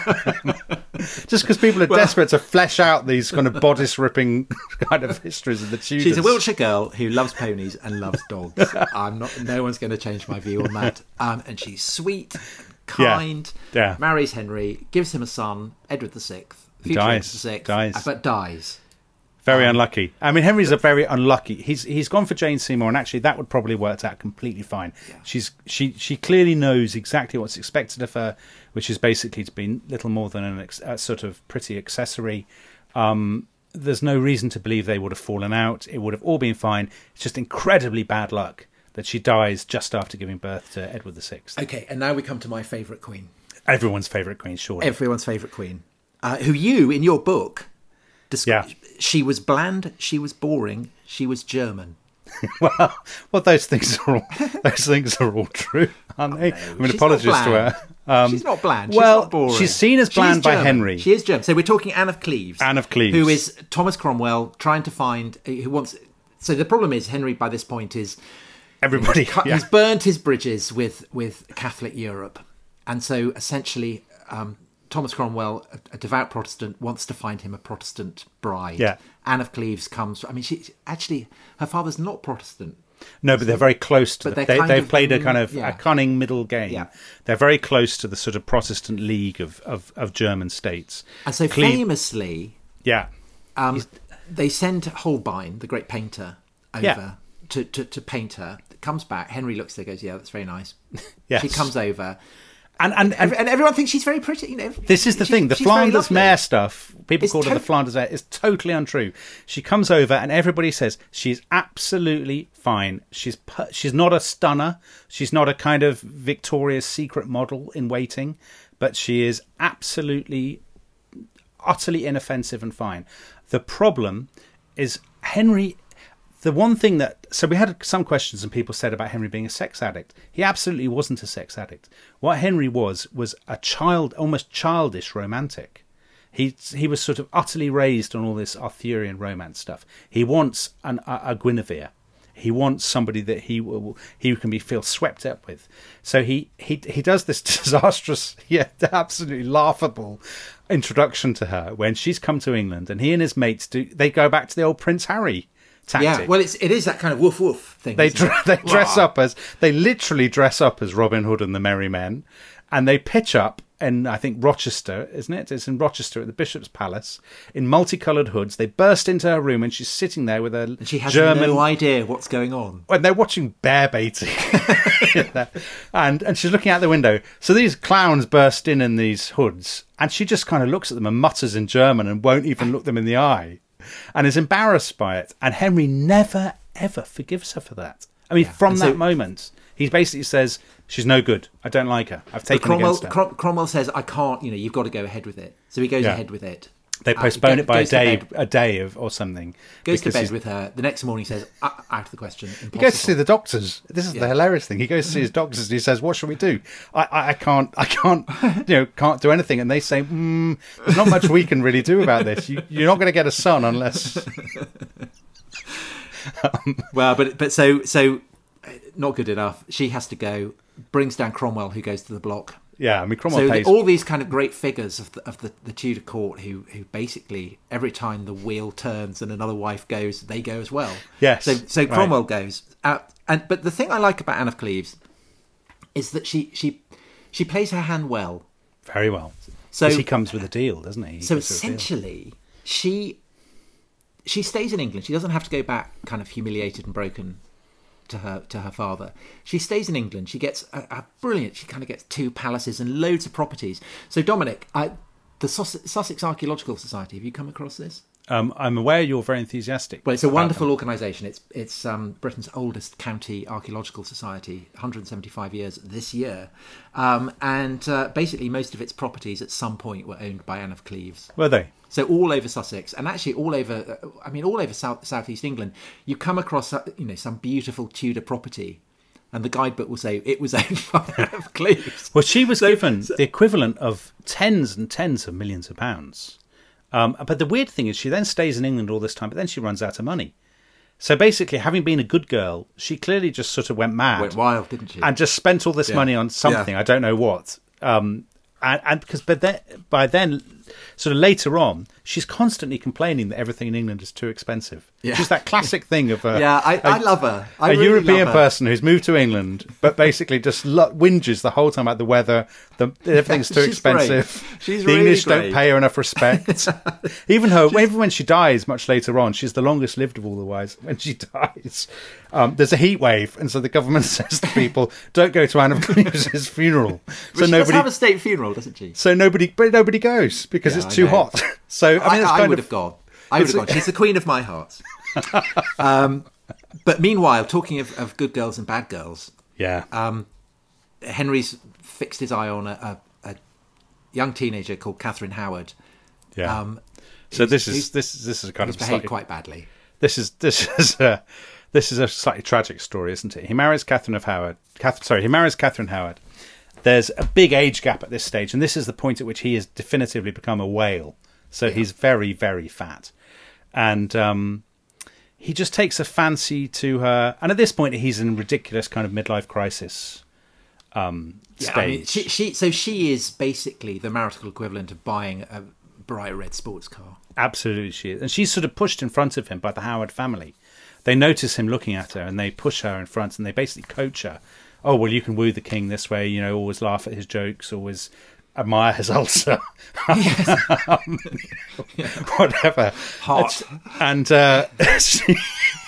Just because people are desperate to flesh out these kind of bodice-ripping kind of histories of the Tudors. She's a Wiltshire girl who loves ponies and loves dogs. I'm not. No one's going to change my view on that. Um, and she's sweet, kind. Yeah. Yeah. Marries Henry, gives him a son, Edward the Sixth. Future Dies. Edward the Sixth, Dies. but dies. Very unlucky. I mean, Henry's a very unlucky. He's he's gone for Jane Seymour, and actually, that would probably worked out completely fine. Yeah. She's she she clearly knows exactly what's expected of her, which is basically to be little more than an ex, a sort of pretty accessory. Um, there's no reason to believe they would have fallen out. It would have all been fine. It's just incredibly bad luck that she dies just after giving birth to Edward the Sixth. Okay, and now we come to my favourite queen. Everyone's favourite queen, surely. Everyone's favourite queen, uh, who you in your book describe. Yeah. She was bland. She was boring. She was German. well, well, those things are all those things are all true, aren't they? I mean, she's apologies not to her. Um, she's not bland. She's well, not boring. she's seen as She is bland by German. Henry. She is German. So we're talking Anne of Cleves. Anne of Cleves. who is Thomas Cromwell trying to find who wants. So the problem is Henry by this point is Everybody, cut, yeah. he's burnt his bridges with with Catholic Europe, and so essentially um, Thomas Cromwell, a, a devout Protestant, wants to find him a Protestant bride. Yeah. Anne of Cleves comes. I mean, she actually her father's not Protestant. No, but they're very close to But the, they're they, kind they've of, played a mm, kind of yeah. a cunning middle game. Yeah. They're very close to the sort of Protestant League of, of, of German states. And so Cle- famously, Yeah. um, they send Holbein, the great painter, over Yeah. to, to, to paint her. Comes back. Henry looks at her, goes, "Yeah, that's very nice." Yes. She comes over, And, and, and and everyone thinks she's very pretty. You know, this is the She- thing. The she's very Flanders lovely. Mare stuff, people It's call her to- the Flanders Mare, is totally untrue. She comes over and everybody says she's absolutely fine. She's pu- she's not a stunner. She's not a kind of Victoria's Secret model in waiting, but she is absolutely, utterly inoffensive and fine. The problem is Henry... The one thing that... So we had some questions and people said about Henry being a sex addict. He absolutely wasn't a sex addict. What Henry was, was a child, almost childish romantic. He he was sort of utterly raised on all this Arthurian romance stuff. He wants an, a, a Guinevere. He wants somebody that he will he can be feel swept up with. So he he he does this disastrous, yet absolutely laughable introduction to her when she's come to England, and he and his mates do they go back to the old Prince Harry tactic. Yeah, well, it's it is that kind of woof woof thing. They isn't dr- it? they dress Wah. up as they literally dress up as Robin Hood and the Merry Men, and they pitch up in I think Rochester, isn't it? It's in Rochester at the Bishop's Palace in multicoloured hoods. They burst into her room and she's sitting there with her And she has German. no idea what's going on. And they're watching bear baiting, and and she's looking out the window. So these clowns burst in in these hoods, and she just kind of looks at them and mutters in German and won't even look them in the eye, and is embarrassed by it. And Henry never ever forgives her for that. I mean, from And so- that moment, he basically says she's no good. I don't like her. I've But taken Cromwell, against her. Crom- Cromwell says, "I can't. You know, you've got to go ahead with it." So he goes Yeah. ahead with it. They Uh, postpone go- it by a goes to day, bed- a day of or something. Goes to because bed he's- with her. The next morning says, uh, "Out of the question." Impossible. He goes to see the doctors. This is Yeah. the hilarious thing. He goes to see his doctors and he says, "What shall we do? I, I, I can't, I can't, you know, can't do anything." And they say, mm, "There's not much we can really do about this. You, you're not going to get a son unless." Well, but but so so not good enough. She has to go. Brings down Cromwell, who goes to the block. Yeah, I mean, Cromwell so pays... the, all these kind of great figures of the, of the, the Tudor court who, who basically, every time the wheel turns and another wife goes, they go as well. Yes. So, so right. Cromwell goes out. And, but the thing I like about Anne of Cleves is that she she she plays her hand well. Very well. So he comes with a deal, doesn't he? he so essentially, she she stays in England. She doesn't have to go back kind of humiliated and broken to her to her father. She stays in England. She gets a, a brilliant. She kind of gets two palaces and loads of properties. So Dominic, I, the Sus- Sussex Archaeological Society. Have you come across this? Um, I'm aware you're very enthusiastic. Well, it's a wonderful organisation. It's it's um, Britain's oldest county archaeological society, one hundred seventy-five years this year, um, and uh, basically most of its properties at some point were owned by Anne of Cleves. Were they? So all over Sussex, and actually all over, uh, I mean, all over South Southeast England, you come across uh, you know some beautiful Tudor property, and the guidebook will say it was owned by Anne of Cleves. Well, she was So- given so- the equivalent of tens and tens of millions of pounds. Um, but the weird thing is she then stays in England all this time, but then she runs out of money. So basically, having been a good girl, she clearly just sort of went mad. Went wild, didn't she? And just spent all this Yeah. money on something, Yeah. I don't know what. Um, and, and because but then, by then, sort of later on, she's constantly complaining that everything in England is too expensive. Yeah. She's that classic thing of a, Yeah, I- a- I love her. I a really European love her. person who's moved to England, but basically just lo- whinges the whole time about the weather. The, everything's too She's great. expensive. She's the really English great. don't pay her enough respect. even her, even when she dies much later on, she's the longest lived of all the wives. When she dies, um, there's a heat wave, and so the government says to people, "Don't go to Anne of Cleves' funeral." But So she nobody, does have a state funeral, doesn't she? so nobody, but nobody goes because Yeah, it's I too know. hot. So I mean, I, it's I kind would of have gone. I would have it's- gone. She's the queen of my heart. um, but meanwhile, talking of, of good girls and bad girls, yeah. um, Henry's fixed his eye on a, a, a young teenager called Catherine Howard. Yeah. Um, so who's- this is who's- this is this is kind who's of behaved slightly, quite badly. this is this is a this is a slightly tragic story, isn't it? He marries Catherine of Howard. Cath, sorry, he marries Catherine Howard. There's a big age gap at this stage, and this is the point at which he has definitively become a whale. So he's very, very fat, and um, he just takes a fancy to her. And at this point, he's in a ridiculous kind of midlife crisis um, Yeah, stage. I mean, she, she, so she is basically the marital equivalent of buying a bright red sports car. Absolutely, she is. And she's sort of pushed in front of him by the Howard family. They notice him looking at her and they push her in front and they basically coach her. Oh, well, you can woo the king this way, you know, always laugh at his jokes, always admire his ulcer. um, whatever. Hot. And uh, she,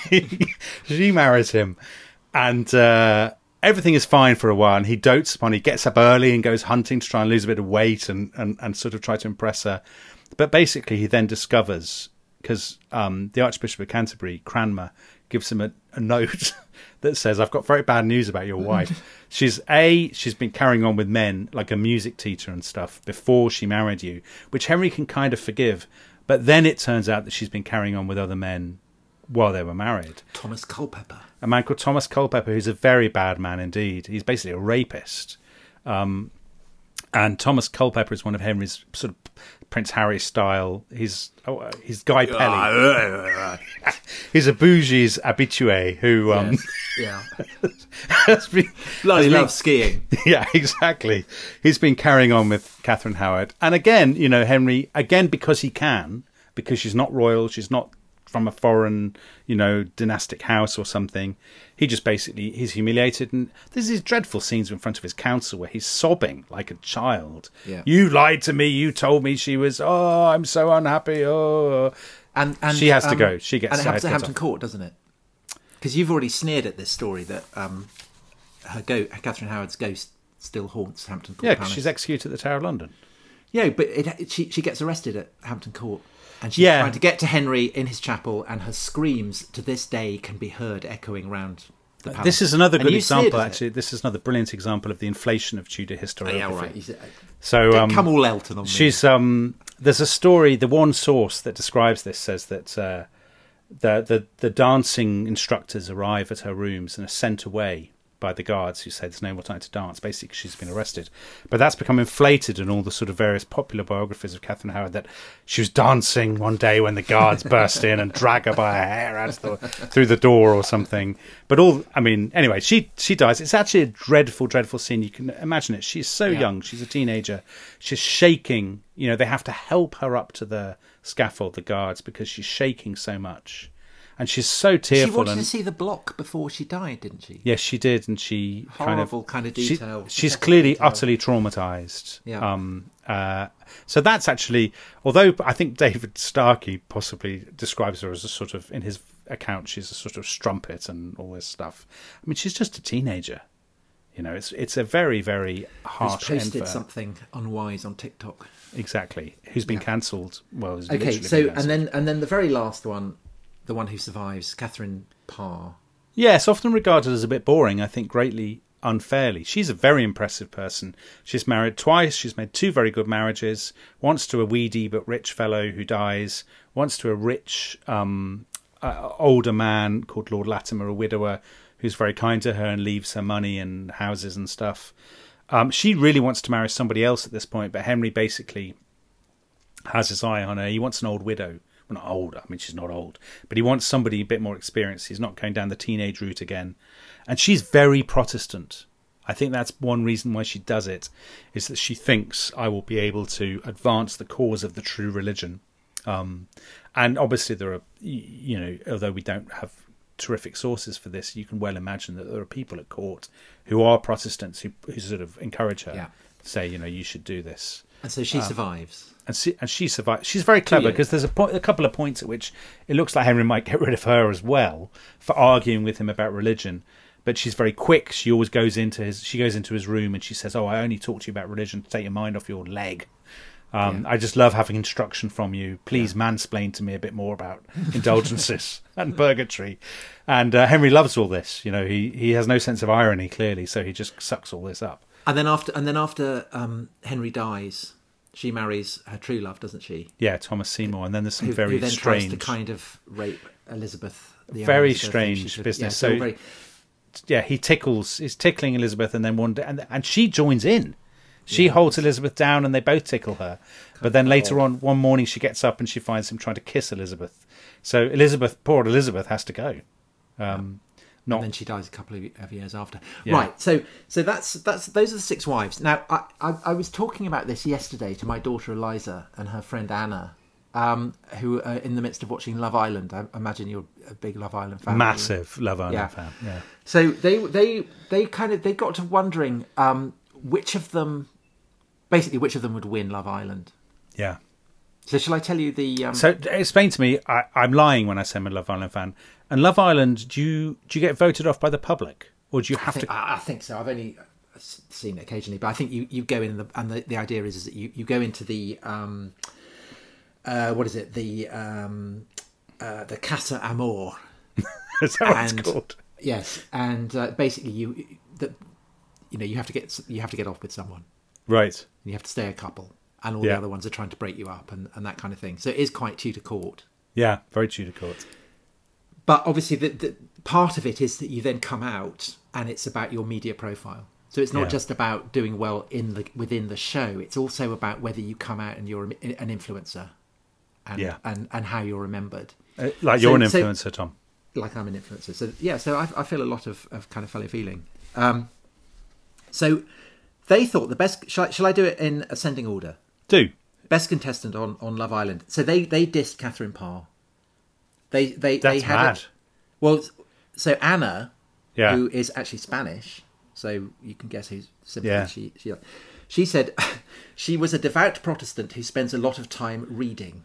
she marries him. And uh, everything is fine for a while. And he dotes upon, he gets up early and goes hunting to try and lose a bit of weight and, and, and sort of try to impress her. But basically, he then discovers, because um, the Archbishop of Canterbury, Cranmer, gives him a, a note that says, I've got very bad news about your wife. She's A, she's been carrying on with men, like a music teacher and stuff, before she married you, which Henry can kind of forgive. But then it turns out that she's been carrying on with other men while they were married. Thomas Culpeper. A man called Thomas Culpeper, who's a very bad man indeed. He's basically a rapist. Um, and Thomas Culpeper is one of Henry's sort of Prince Harry style. He's oh, uh, he's Guy Pelly. He's a bougie's habitué who um, Yes. Yeah. has been, Bloody has been- love skiing. yeah, exactly. He's been carrying on with Catherine Howard. And again, you know, Henry, again, because he can, because she's not royal, she's not from a foreign, you know, dynastic house or something. He just basically, he's humiliated. And there's these dreadful scenes in front of his council where he's sobbing like a child. Yeah. You lied to me. You told me she was, oh, I'm so unhappy. Oh, And, and She has to um, go. She gets and it her happens head to cut Hampton off. Court, doesn't it? Because you've already sneered at this story that um, her go Catherine Howard's ghost still haunts Hampton Court yeah, because Palace. she's executed at the Tower of London. Yeah, but it, it, she she gets arrested at Hampton Court, and she's Yeah. trying to get to Henry in his chapel, and her screams to this day can be heard echoing around the palace. This is another And good you sneered example, at it. actually. This is another brilliant example of the inflation of Tudor Oh, historiography. yeah, all right. You said- So, Don't um, come all Elton on me. She's um. There's a story. The one source that describes this says that uh, the the the dancing instructors arrive at her rooms and are sent away by the guards who say there's no more time to dance. Basically, she's been arrested. But that's become inflated in all the sort of various popular biographies of Catherine Howard, that she was dancing one day when the guards burst in and drag her by her hair out of the, through the door or something. But all, I mean, anyway, she she dies. It's actually a dreadful, dreadful scene. You can imagine it. She's so Yeah. young. She's a teenager. She's shaking. You know, they have to help her up to the scaffold, the guards, because she's shaking so much. And she's so She tearful. wanted and to see the block before she died, didn't she? Yes, she did, and she Horrible kind of, kind of detail. She, she's Pathetic clearly detail. utterly traumatized. Yeah. Um. Uh. So that's actually, although I think David Starkey possibly describes her as a sort of, in his account, she's a sort of strumpet and all this stuff. I mean, she's just a teenager. You know, it's it's a very very Who's harsh end posted for her. something unwise on TikTok. Exactly. Who's been Yeah. cancelled? Well, who's Okay, literally so been and cancelled. then and then the very last one, the one who survives, Catherine Parr. Yes, often regarded as a bit boring, I think greatly unfairly. She's a very impressive person. She's married twice. She's made two very good marriages. Once to a weedy but rich fellow who dies. Once to a rich, um, uh, older man called Lord Latimer, a widower, who's very kind to her and leaves her money and houses and stuff. Um, she really wants to marry somebody else at this point, but Henry basically has his eye on her. He wants an old widow. Well, not old. I mean, she's not old. But he wants somebody a bit more experienced. He's not going down the teenage route again. And she's very Protestant. I think that's one reason why she does it, is that she thinks I will be able to advance the cause of the true religion. Um, and obviously there are, you know, although we don't have terrific sources for this, you can well imagine that there are people at court who are Protestants who, who sort of encourage her, Yeah. say, you know, you should do this. And so she survives. And she, and she survived. She's very clever years. because there's a, point, a couple of points at which it looks like Henry might get rid of her as well for arguing with him about religion. But she's very quick. She always goes into his. She goes into his room and she says, "Oh, I only talk to you about religion to take your mind off your leg. Um, Yeah. I just love having instruction from you. Please mansplain to me a bit more about indulgences and purgatory." And uh, Henry loves all this. You know, he he has no sense of irony clearly, so he just sucks all this up. And then after and then after um, Henry dies, she marries her true love, doesn't she? Yeah, Thomas Seymour, and then there's some Who, very who then strange, tries to kind of rape Elizabeth. The Very youngest, I think strange she's- business. Yeah, so So- very, yeah, he tickles, he's tickling Elizabeth, and then one day, and, and she joins in. She holds Elizabeth down, and they both tickle her. But then later on, one morning, she gets up and she finds him trying to kiss Elizabeth. So Elizabeth, poor Elizabeth, has to go. Um, not and then she dies a couple of of years after. Yeah. Right. So so that's that's those are the six wives. Now I, I I was talking about this yesterday to my daughter Eliza and her friend Anna, um, who are in the midst of watching Love Island. I imagine you're a big Love Island fan. massive Love Island Yeah. fan. Yeah, So they they they kind of they got to wondering um, which of them, basically which of them would win Love Island. yeah. So shall I tell you the? Um, So explain to me. I, I'm lying when I say I'm a Love Island fan. And Love Island, do you do you get voted off by the public, or do you I have think, to? I I think so. I've only seen it occasionally, but I think you, you go in and the, and the, the idea is, is that you, you go into the um, uh, what is it the um, uh, the Casa Amor. Is that what and- it's called? Yes, and uh, basically you the, you know you have to get you have to get off with someone. Right. You have to stay a couple, and all Yeah. the other ones are trying to break you up and, and that kind of thing. So it is quite Tudor court. Yeah. Very Tudor court. But obviously, the, the part of it is that you then come out, and it's about your media profile. So it's not Yeah. just about doing well in the within the show. It's also about whether you come out and you're an influencer, and Yeah. and, and how you're remembered. Uh, like So- you're an so- influencer, Tom. Like I'm an influencer. So yeah. So I, I feel a lot of, of kind of fellow feeling. Um, so they thought the best. Shall I, shall I do it in ascending order? Do. Best contestant on, on Love Island. So they they dissed Catherine Parr. They they That's they had mad. A, well, so Anna, Yeah. who is actually Spanish, so you can guess who's sympathy Yeah. she she she said she was a devout Protestant who spends a lot of time reading,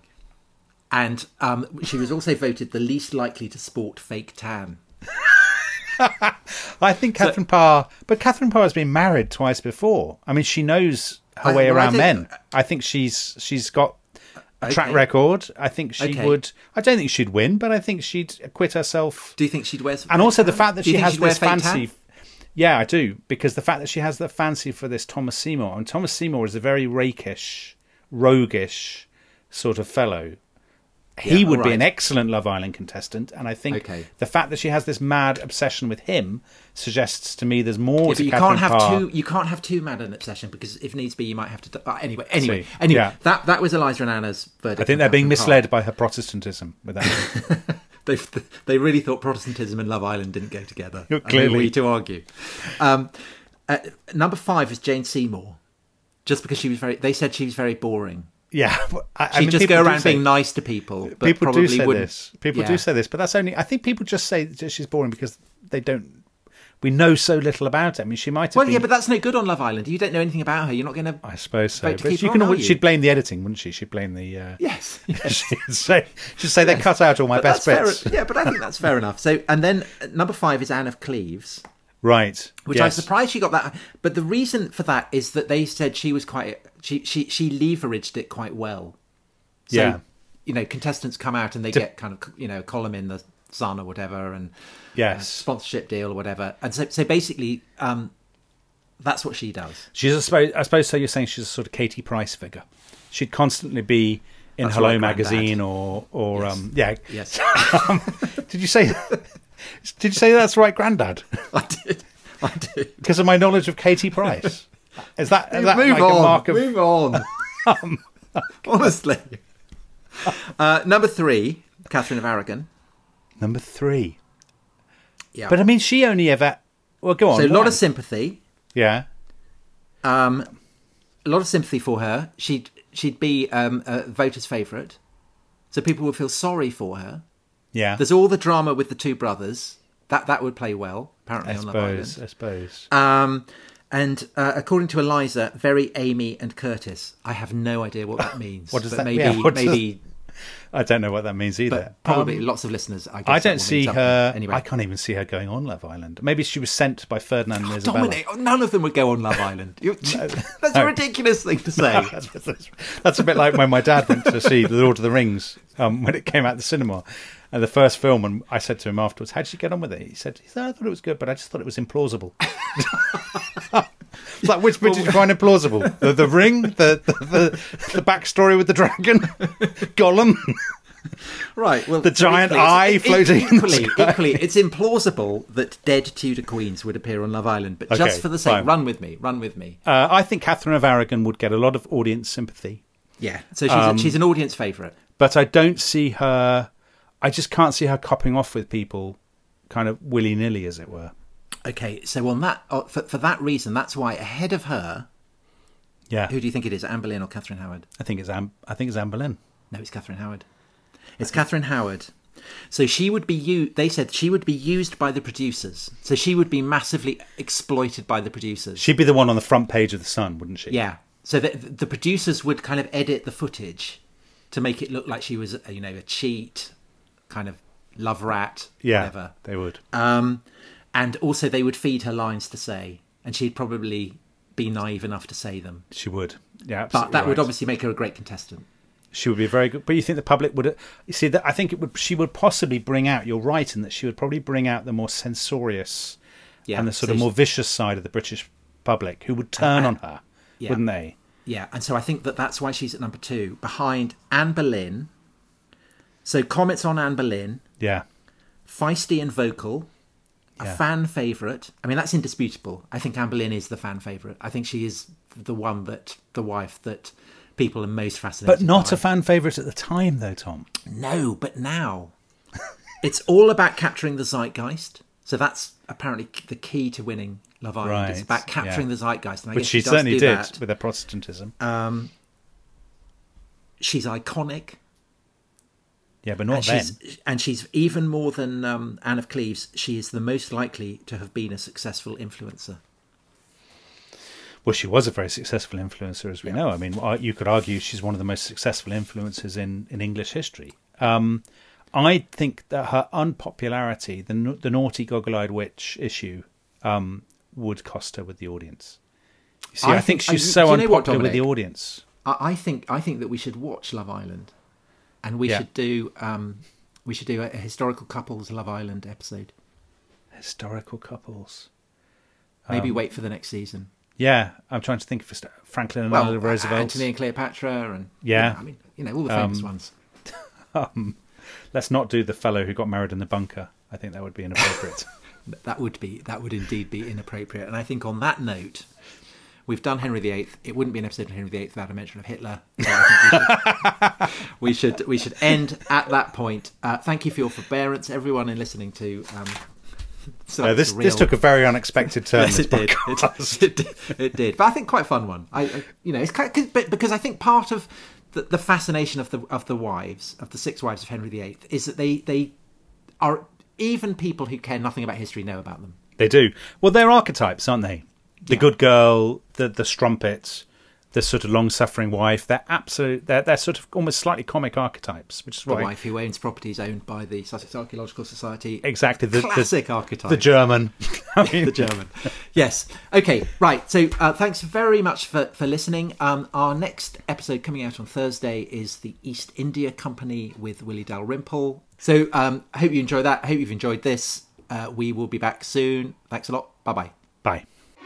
and um, she was also voted the least likely to sport fake tan. I think Catherine Parr, but Catherine Parr has been married twice before. I mean, she knows her I- way well, I around think- men. I think she's she's got a track Okay. record. I think she Okay. would. I don't think she'd win, but I think she'd acquit herself. Do you think she'd wear? And also the fact that Do you she think has she'd wear this fake fancy. tan? Yeah, I do, because the fact that she has the fancy for this Thomas Seymour, and Thomas Seymour is a very rakish, roguish sort of fellow. he Yeah, would all be an right. excellent Love Island contestant. And I think Okay. the fact that she has this mad obsession with him suggests to me there's more Yeah, to but you Catherine can't have Parr. two. You can't have two mad in obsession because if needs be, you might have to. Uh, anyway, anyway, See, anyway. yeah. That that was Eliza and Anna's verdict. I think on they're being Catherine Parr. misled by her Protestantism with that. They they really thought Protestantism and Love Island didn't go together. Clearly. I mean, were you to argue. Um, uh, number five is Jane Seymour, just because she was very. They said she was very boring. Yeah, I, I She'd mean, just people go do around say- being nice to people, but people probably do say wouldn't. this. People Yeah. do say this, but that's only. I think people just say that she's boring because they don't. We know so little about her. I mean, she might have Well, been. yeah, but that's no good on Love Island. You don't know anything about her. You're not going to. I suppose so. vote to But keep you her can. on, are always, you? she'd blame the editing, wouldn't she? She'd blame the. Uh, Yes. she'd say. She'd say they cut out all my But best that's bits. fair, yeah, but I think that's fair enough. So, and then uh, number five is Anne of Cleves, Right. which yes. I'm surprised she got that. But the reason for that is that they said she was quite. She she she leveraged it quite well. So, Yeah. you know, contestants come out and they get kind of you know a column in the Sun or whatever, and Yes. sponsorship deal or whatever. And so so basically, um, that's what she does. She's. I suppose, I suppose so. You're saying she's a sort of Katie Price figure. She'd constantly be in That's Hello right, magazine Grandad. or or Yes. um yeah. Yes, Um, did you say? Did you say that's right, Grandad? I did. I did. Because of my knowledge of Katie Price. Is that, is that move like on. a mark of? Move on. Honestly. Uh, number three, Catherine of Aragon. Number three. Yeah. But I mean, she only ever. Well, go on. so a lot why? of sympathy. Yeah. Um, a lot of sympathy for her. She'd she'd be um, a voter's favourite, so people would feel sorry for her. Yeah. There's all the drama with the two brothers. That that would play well, apparently, I on Love suppose. Island. I suppose. Um, and uh, according to Eliza, very Amy and Curtis. I have no idea what that means. What does but that- maybe, yeah, what does- maybe, I don't know what that means either. but probably Um, lots of listeners. I, guess I that don't will see mean something. her. Anyway, I can't even see her going on Love Island. Maybe she was sent by Ferdinand and Isabella. Dominic, none of them would go on Love Island. You- that's no. a ridiculous thing to say. that's, that's, that's a bit like when my dad went to see The Lord of the Rings um, when it came out at the cinema. And the first film, and I said to him afterwards, "How did you get on with it?" He said, he said, "I thought it was good, but I just thought it was implausible." It's like, which bit did you find implausible? The, the ring, the, the the the backstory with the dragon, Gollum. Right. Well, The giant equally, eye it's- floating in the Equally, sky. equally, it's implausible that dead Tudor queens would appear on Love Island. But Okay, just for the sake, fine. run with me, run with me. Uh, I think Catherine of Aragon would get a lot of audience sympathy, Yeah. So she's Um, a, she's an audience favourite. but I don't see her. I just can't see her copping off with people, kind of willy nilly, as it were. Okay. So on that, uh, for for that reason, that's why ahead of her, Yeah, who do you think it is, Anne Boleyn or Catherine Howard? I think it's Am- I think it's Anne Boleyn. No, it's Catherine Howard. It's Catherine Howard. So she would be u- They said she would be used by the producers. So she would be massively exploited by the producers. She'd be the one on the front page of the Sun, wouldn't she? Yeah. So the, the producers would kind of edit the footage to make it look like she was, you know, a cheat, kind of love rat, yeah, whatever. they would. Um, and also they would feed her lines to say, and she'd probably be naive enough to say them. She would. Yeah, But absolutely that would right. obviously make her a great contestant. She would be very good. But you think the public would? You see, that I think it would. She would possibly bring out. You're right in that she would probably bring out the more censorious Yeah. and the sort so of she- more vicious side of the British public, who would turn Uh, on her, yeah. wouldn't they? Yeah, and so I think that that's why she's at number two, behind Anne Boleyn. So comments on Anne Boleyn, Yeah, feisty and vocal, a Yeah. fan favourite. I mean, that's indisputable. I think Anne Boleyn is the fan favourite. I think she is the one that, the wife that people are most fascinated but not by. a fan favourite at the time, though, Tom. No, but now. It's all about capturing the zeitgeist. So that's apparently the key to winning Love Island. It's Right, about capturing yeah. the zeitgeist. And I Which guess she does certainly do did that. with her Protestantism. Um, she's iconic. Yeah, but not and then. she's, and she's even more than um, Anne of Cleves. She is the most likely to have been a successful influencer. Well, she was a very successful influencer, as we Yeah. know. I mean, uh, you could argue she's one of the most successful influencers in, in English history. Um, I think that her unpopularity, the the naughty goggle-eyed witch issue, um, would cost her with the audience. You see, I, I think, think- she's uh, so do you know what, unpopular with the Dominic? audience. I, I think I think that we should watch Love Island, and we Yeah. should do um, we should do a, a historical couples Love Island episode. Historical couples. Maybe Um, wait for the next season. Yeah, I'm trying to think of Franklin and Well, Eleanor Roosevelt. Antony and Cleopatra, and Yeah. you know, I mean, you know, all the famous Um, ones. Um, let's not do the fellow who got married in the bunker. I think that would be inappropriate. That would be that would indeed be inappropriate. And I think on that note, we've done Henry the Eighth. It wouldn't be an episode of Henry the Eighth without a mention of Hitler. So I think we, should, we should we should end at that point. Uh, thank you for your forbearance, everyone, in listening to. Um, so uh, this this took a very unexpected turn. Yes, it did. It, it did. It did. But I think quite a fun one. I, I you know, it's kind of, because I think part of the, the fascination of the of the wives of the six wives of Henry the Eighth is that they they are. Even people who care nothing about history know about them. They do. Well, they're archetypes, aren't they? The Yeah. good girl, the the strumpet, the sort of long-suffering wife. They're absolute. They're they're sort of almost slightly comic archetypes, which is The why wife who owns properties owned by the Sussex Archaeological Society. exactly the Classic the, archetype. the German. I mean, The German. Yes. Okay, right. So uh, thanks very much for, for listening. Um, our next episode coming out on Thursday is the East India Company with Willie Dalrymple. So um, I hope you enjoy that. I hope you've enjoyed this. Uh, we will be back soon. Thanks a lot. Bye-bye. Bye.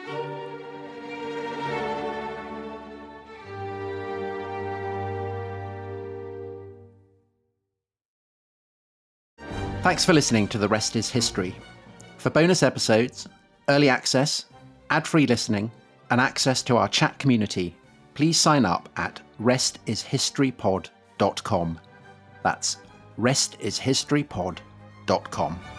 Thanks for listening to The Rest is History. For bonus episodes, early access, ad-free listening, and access to our chat community, please sign up at rest is history pod dot com. That's rest is history pod dot com.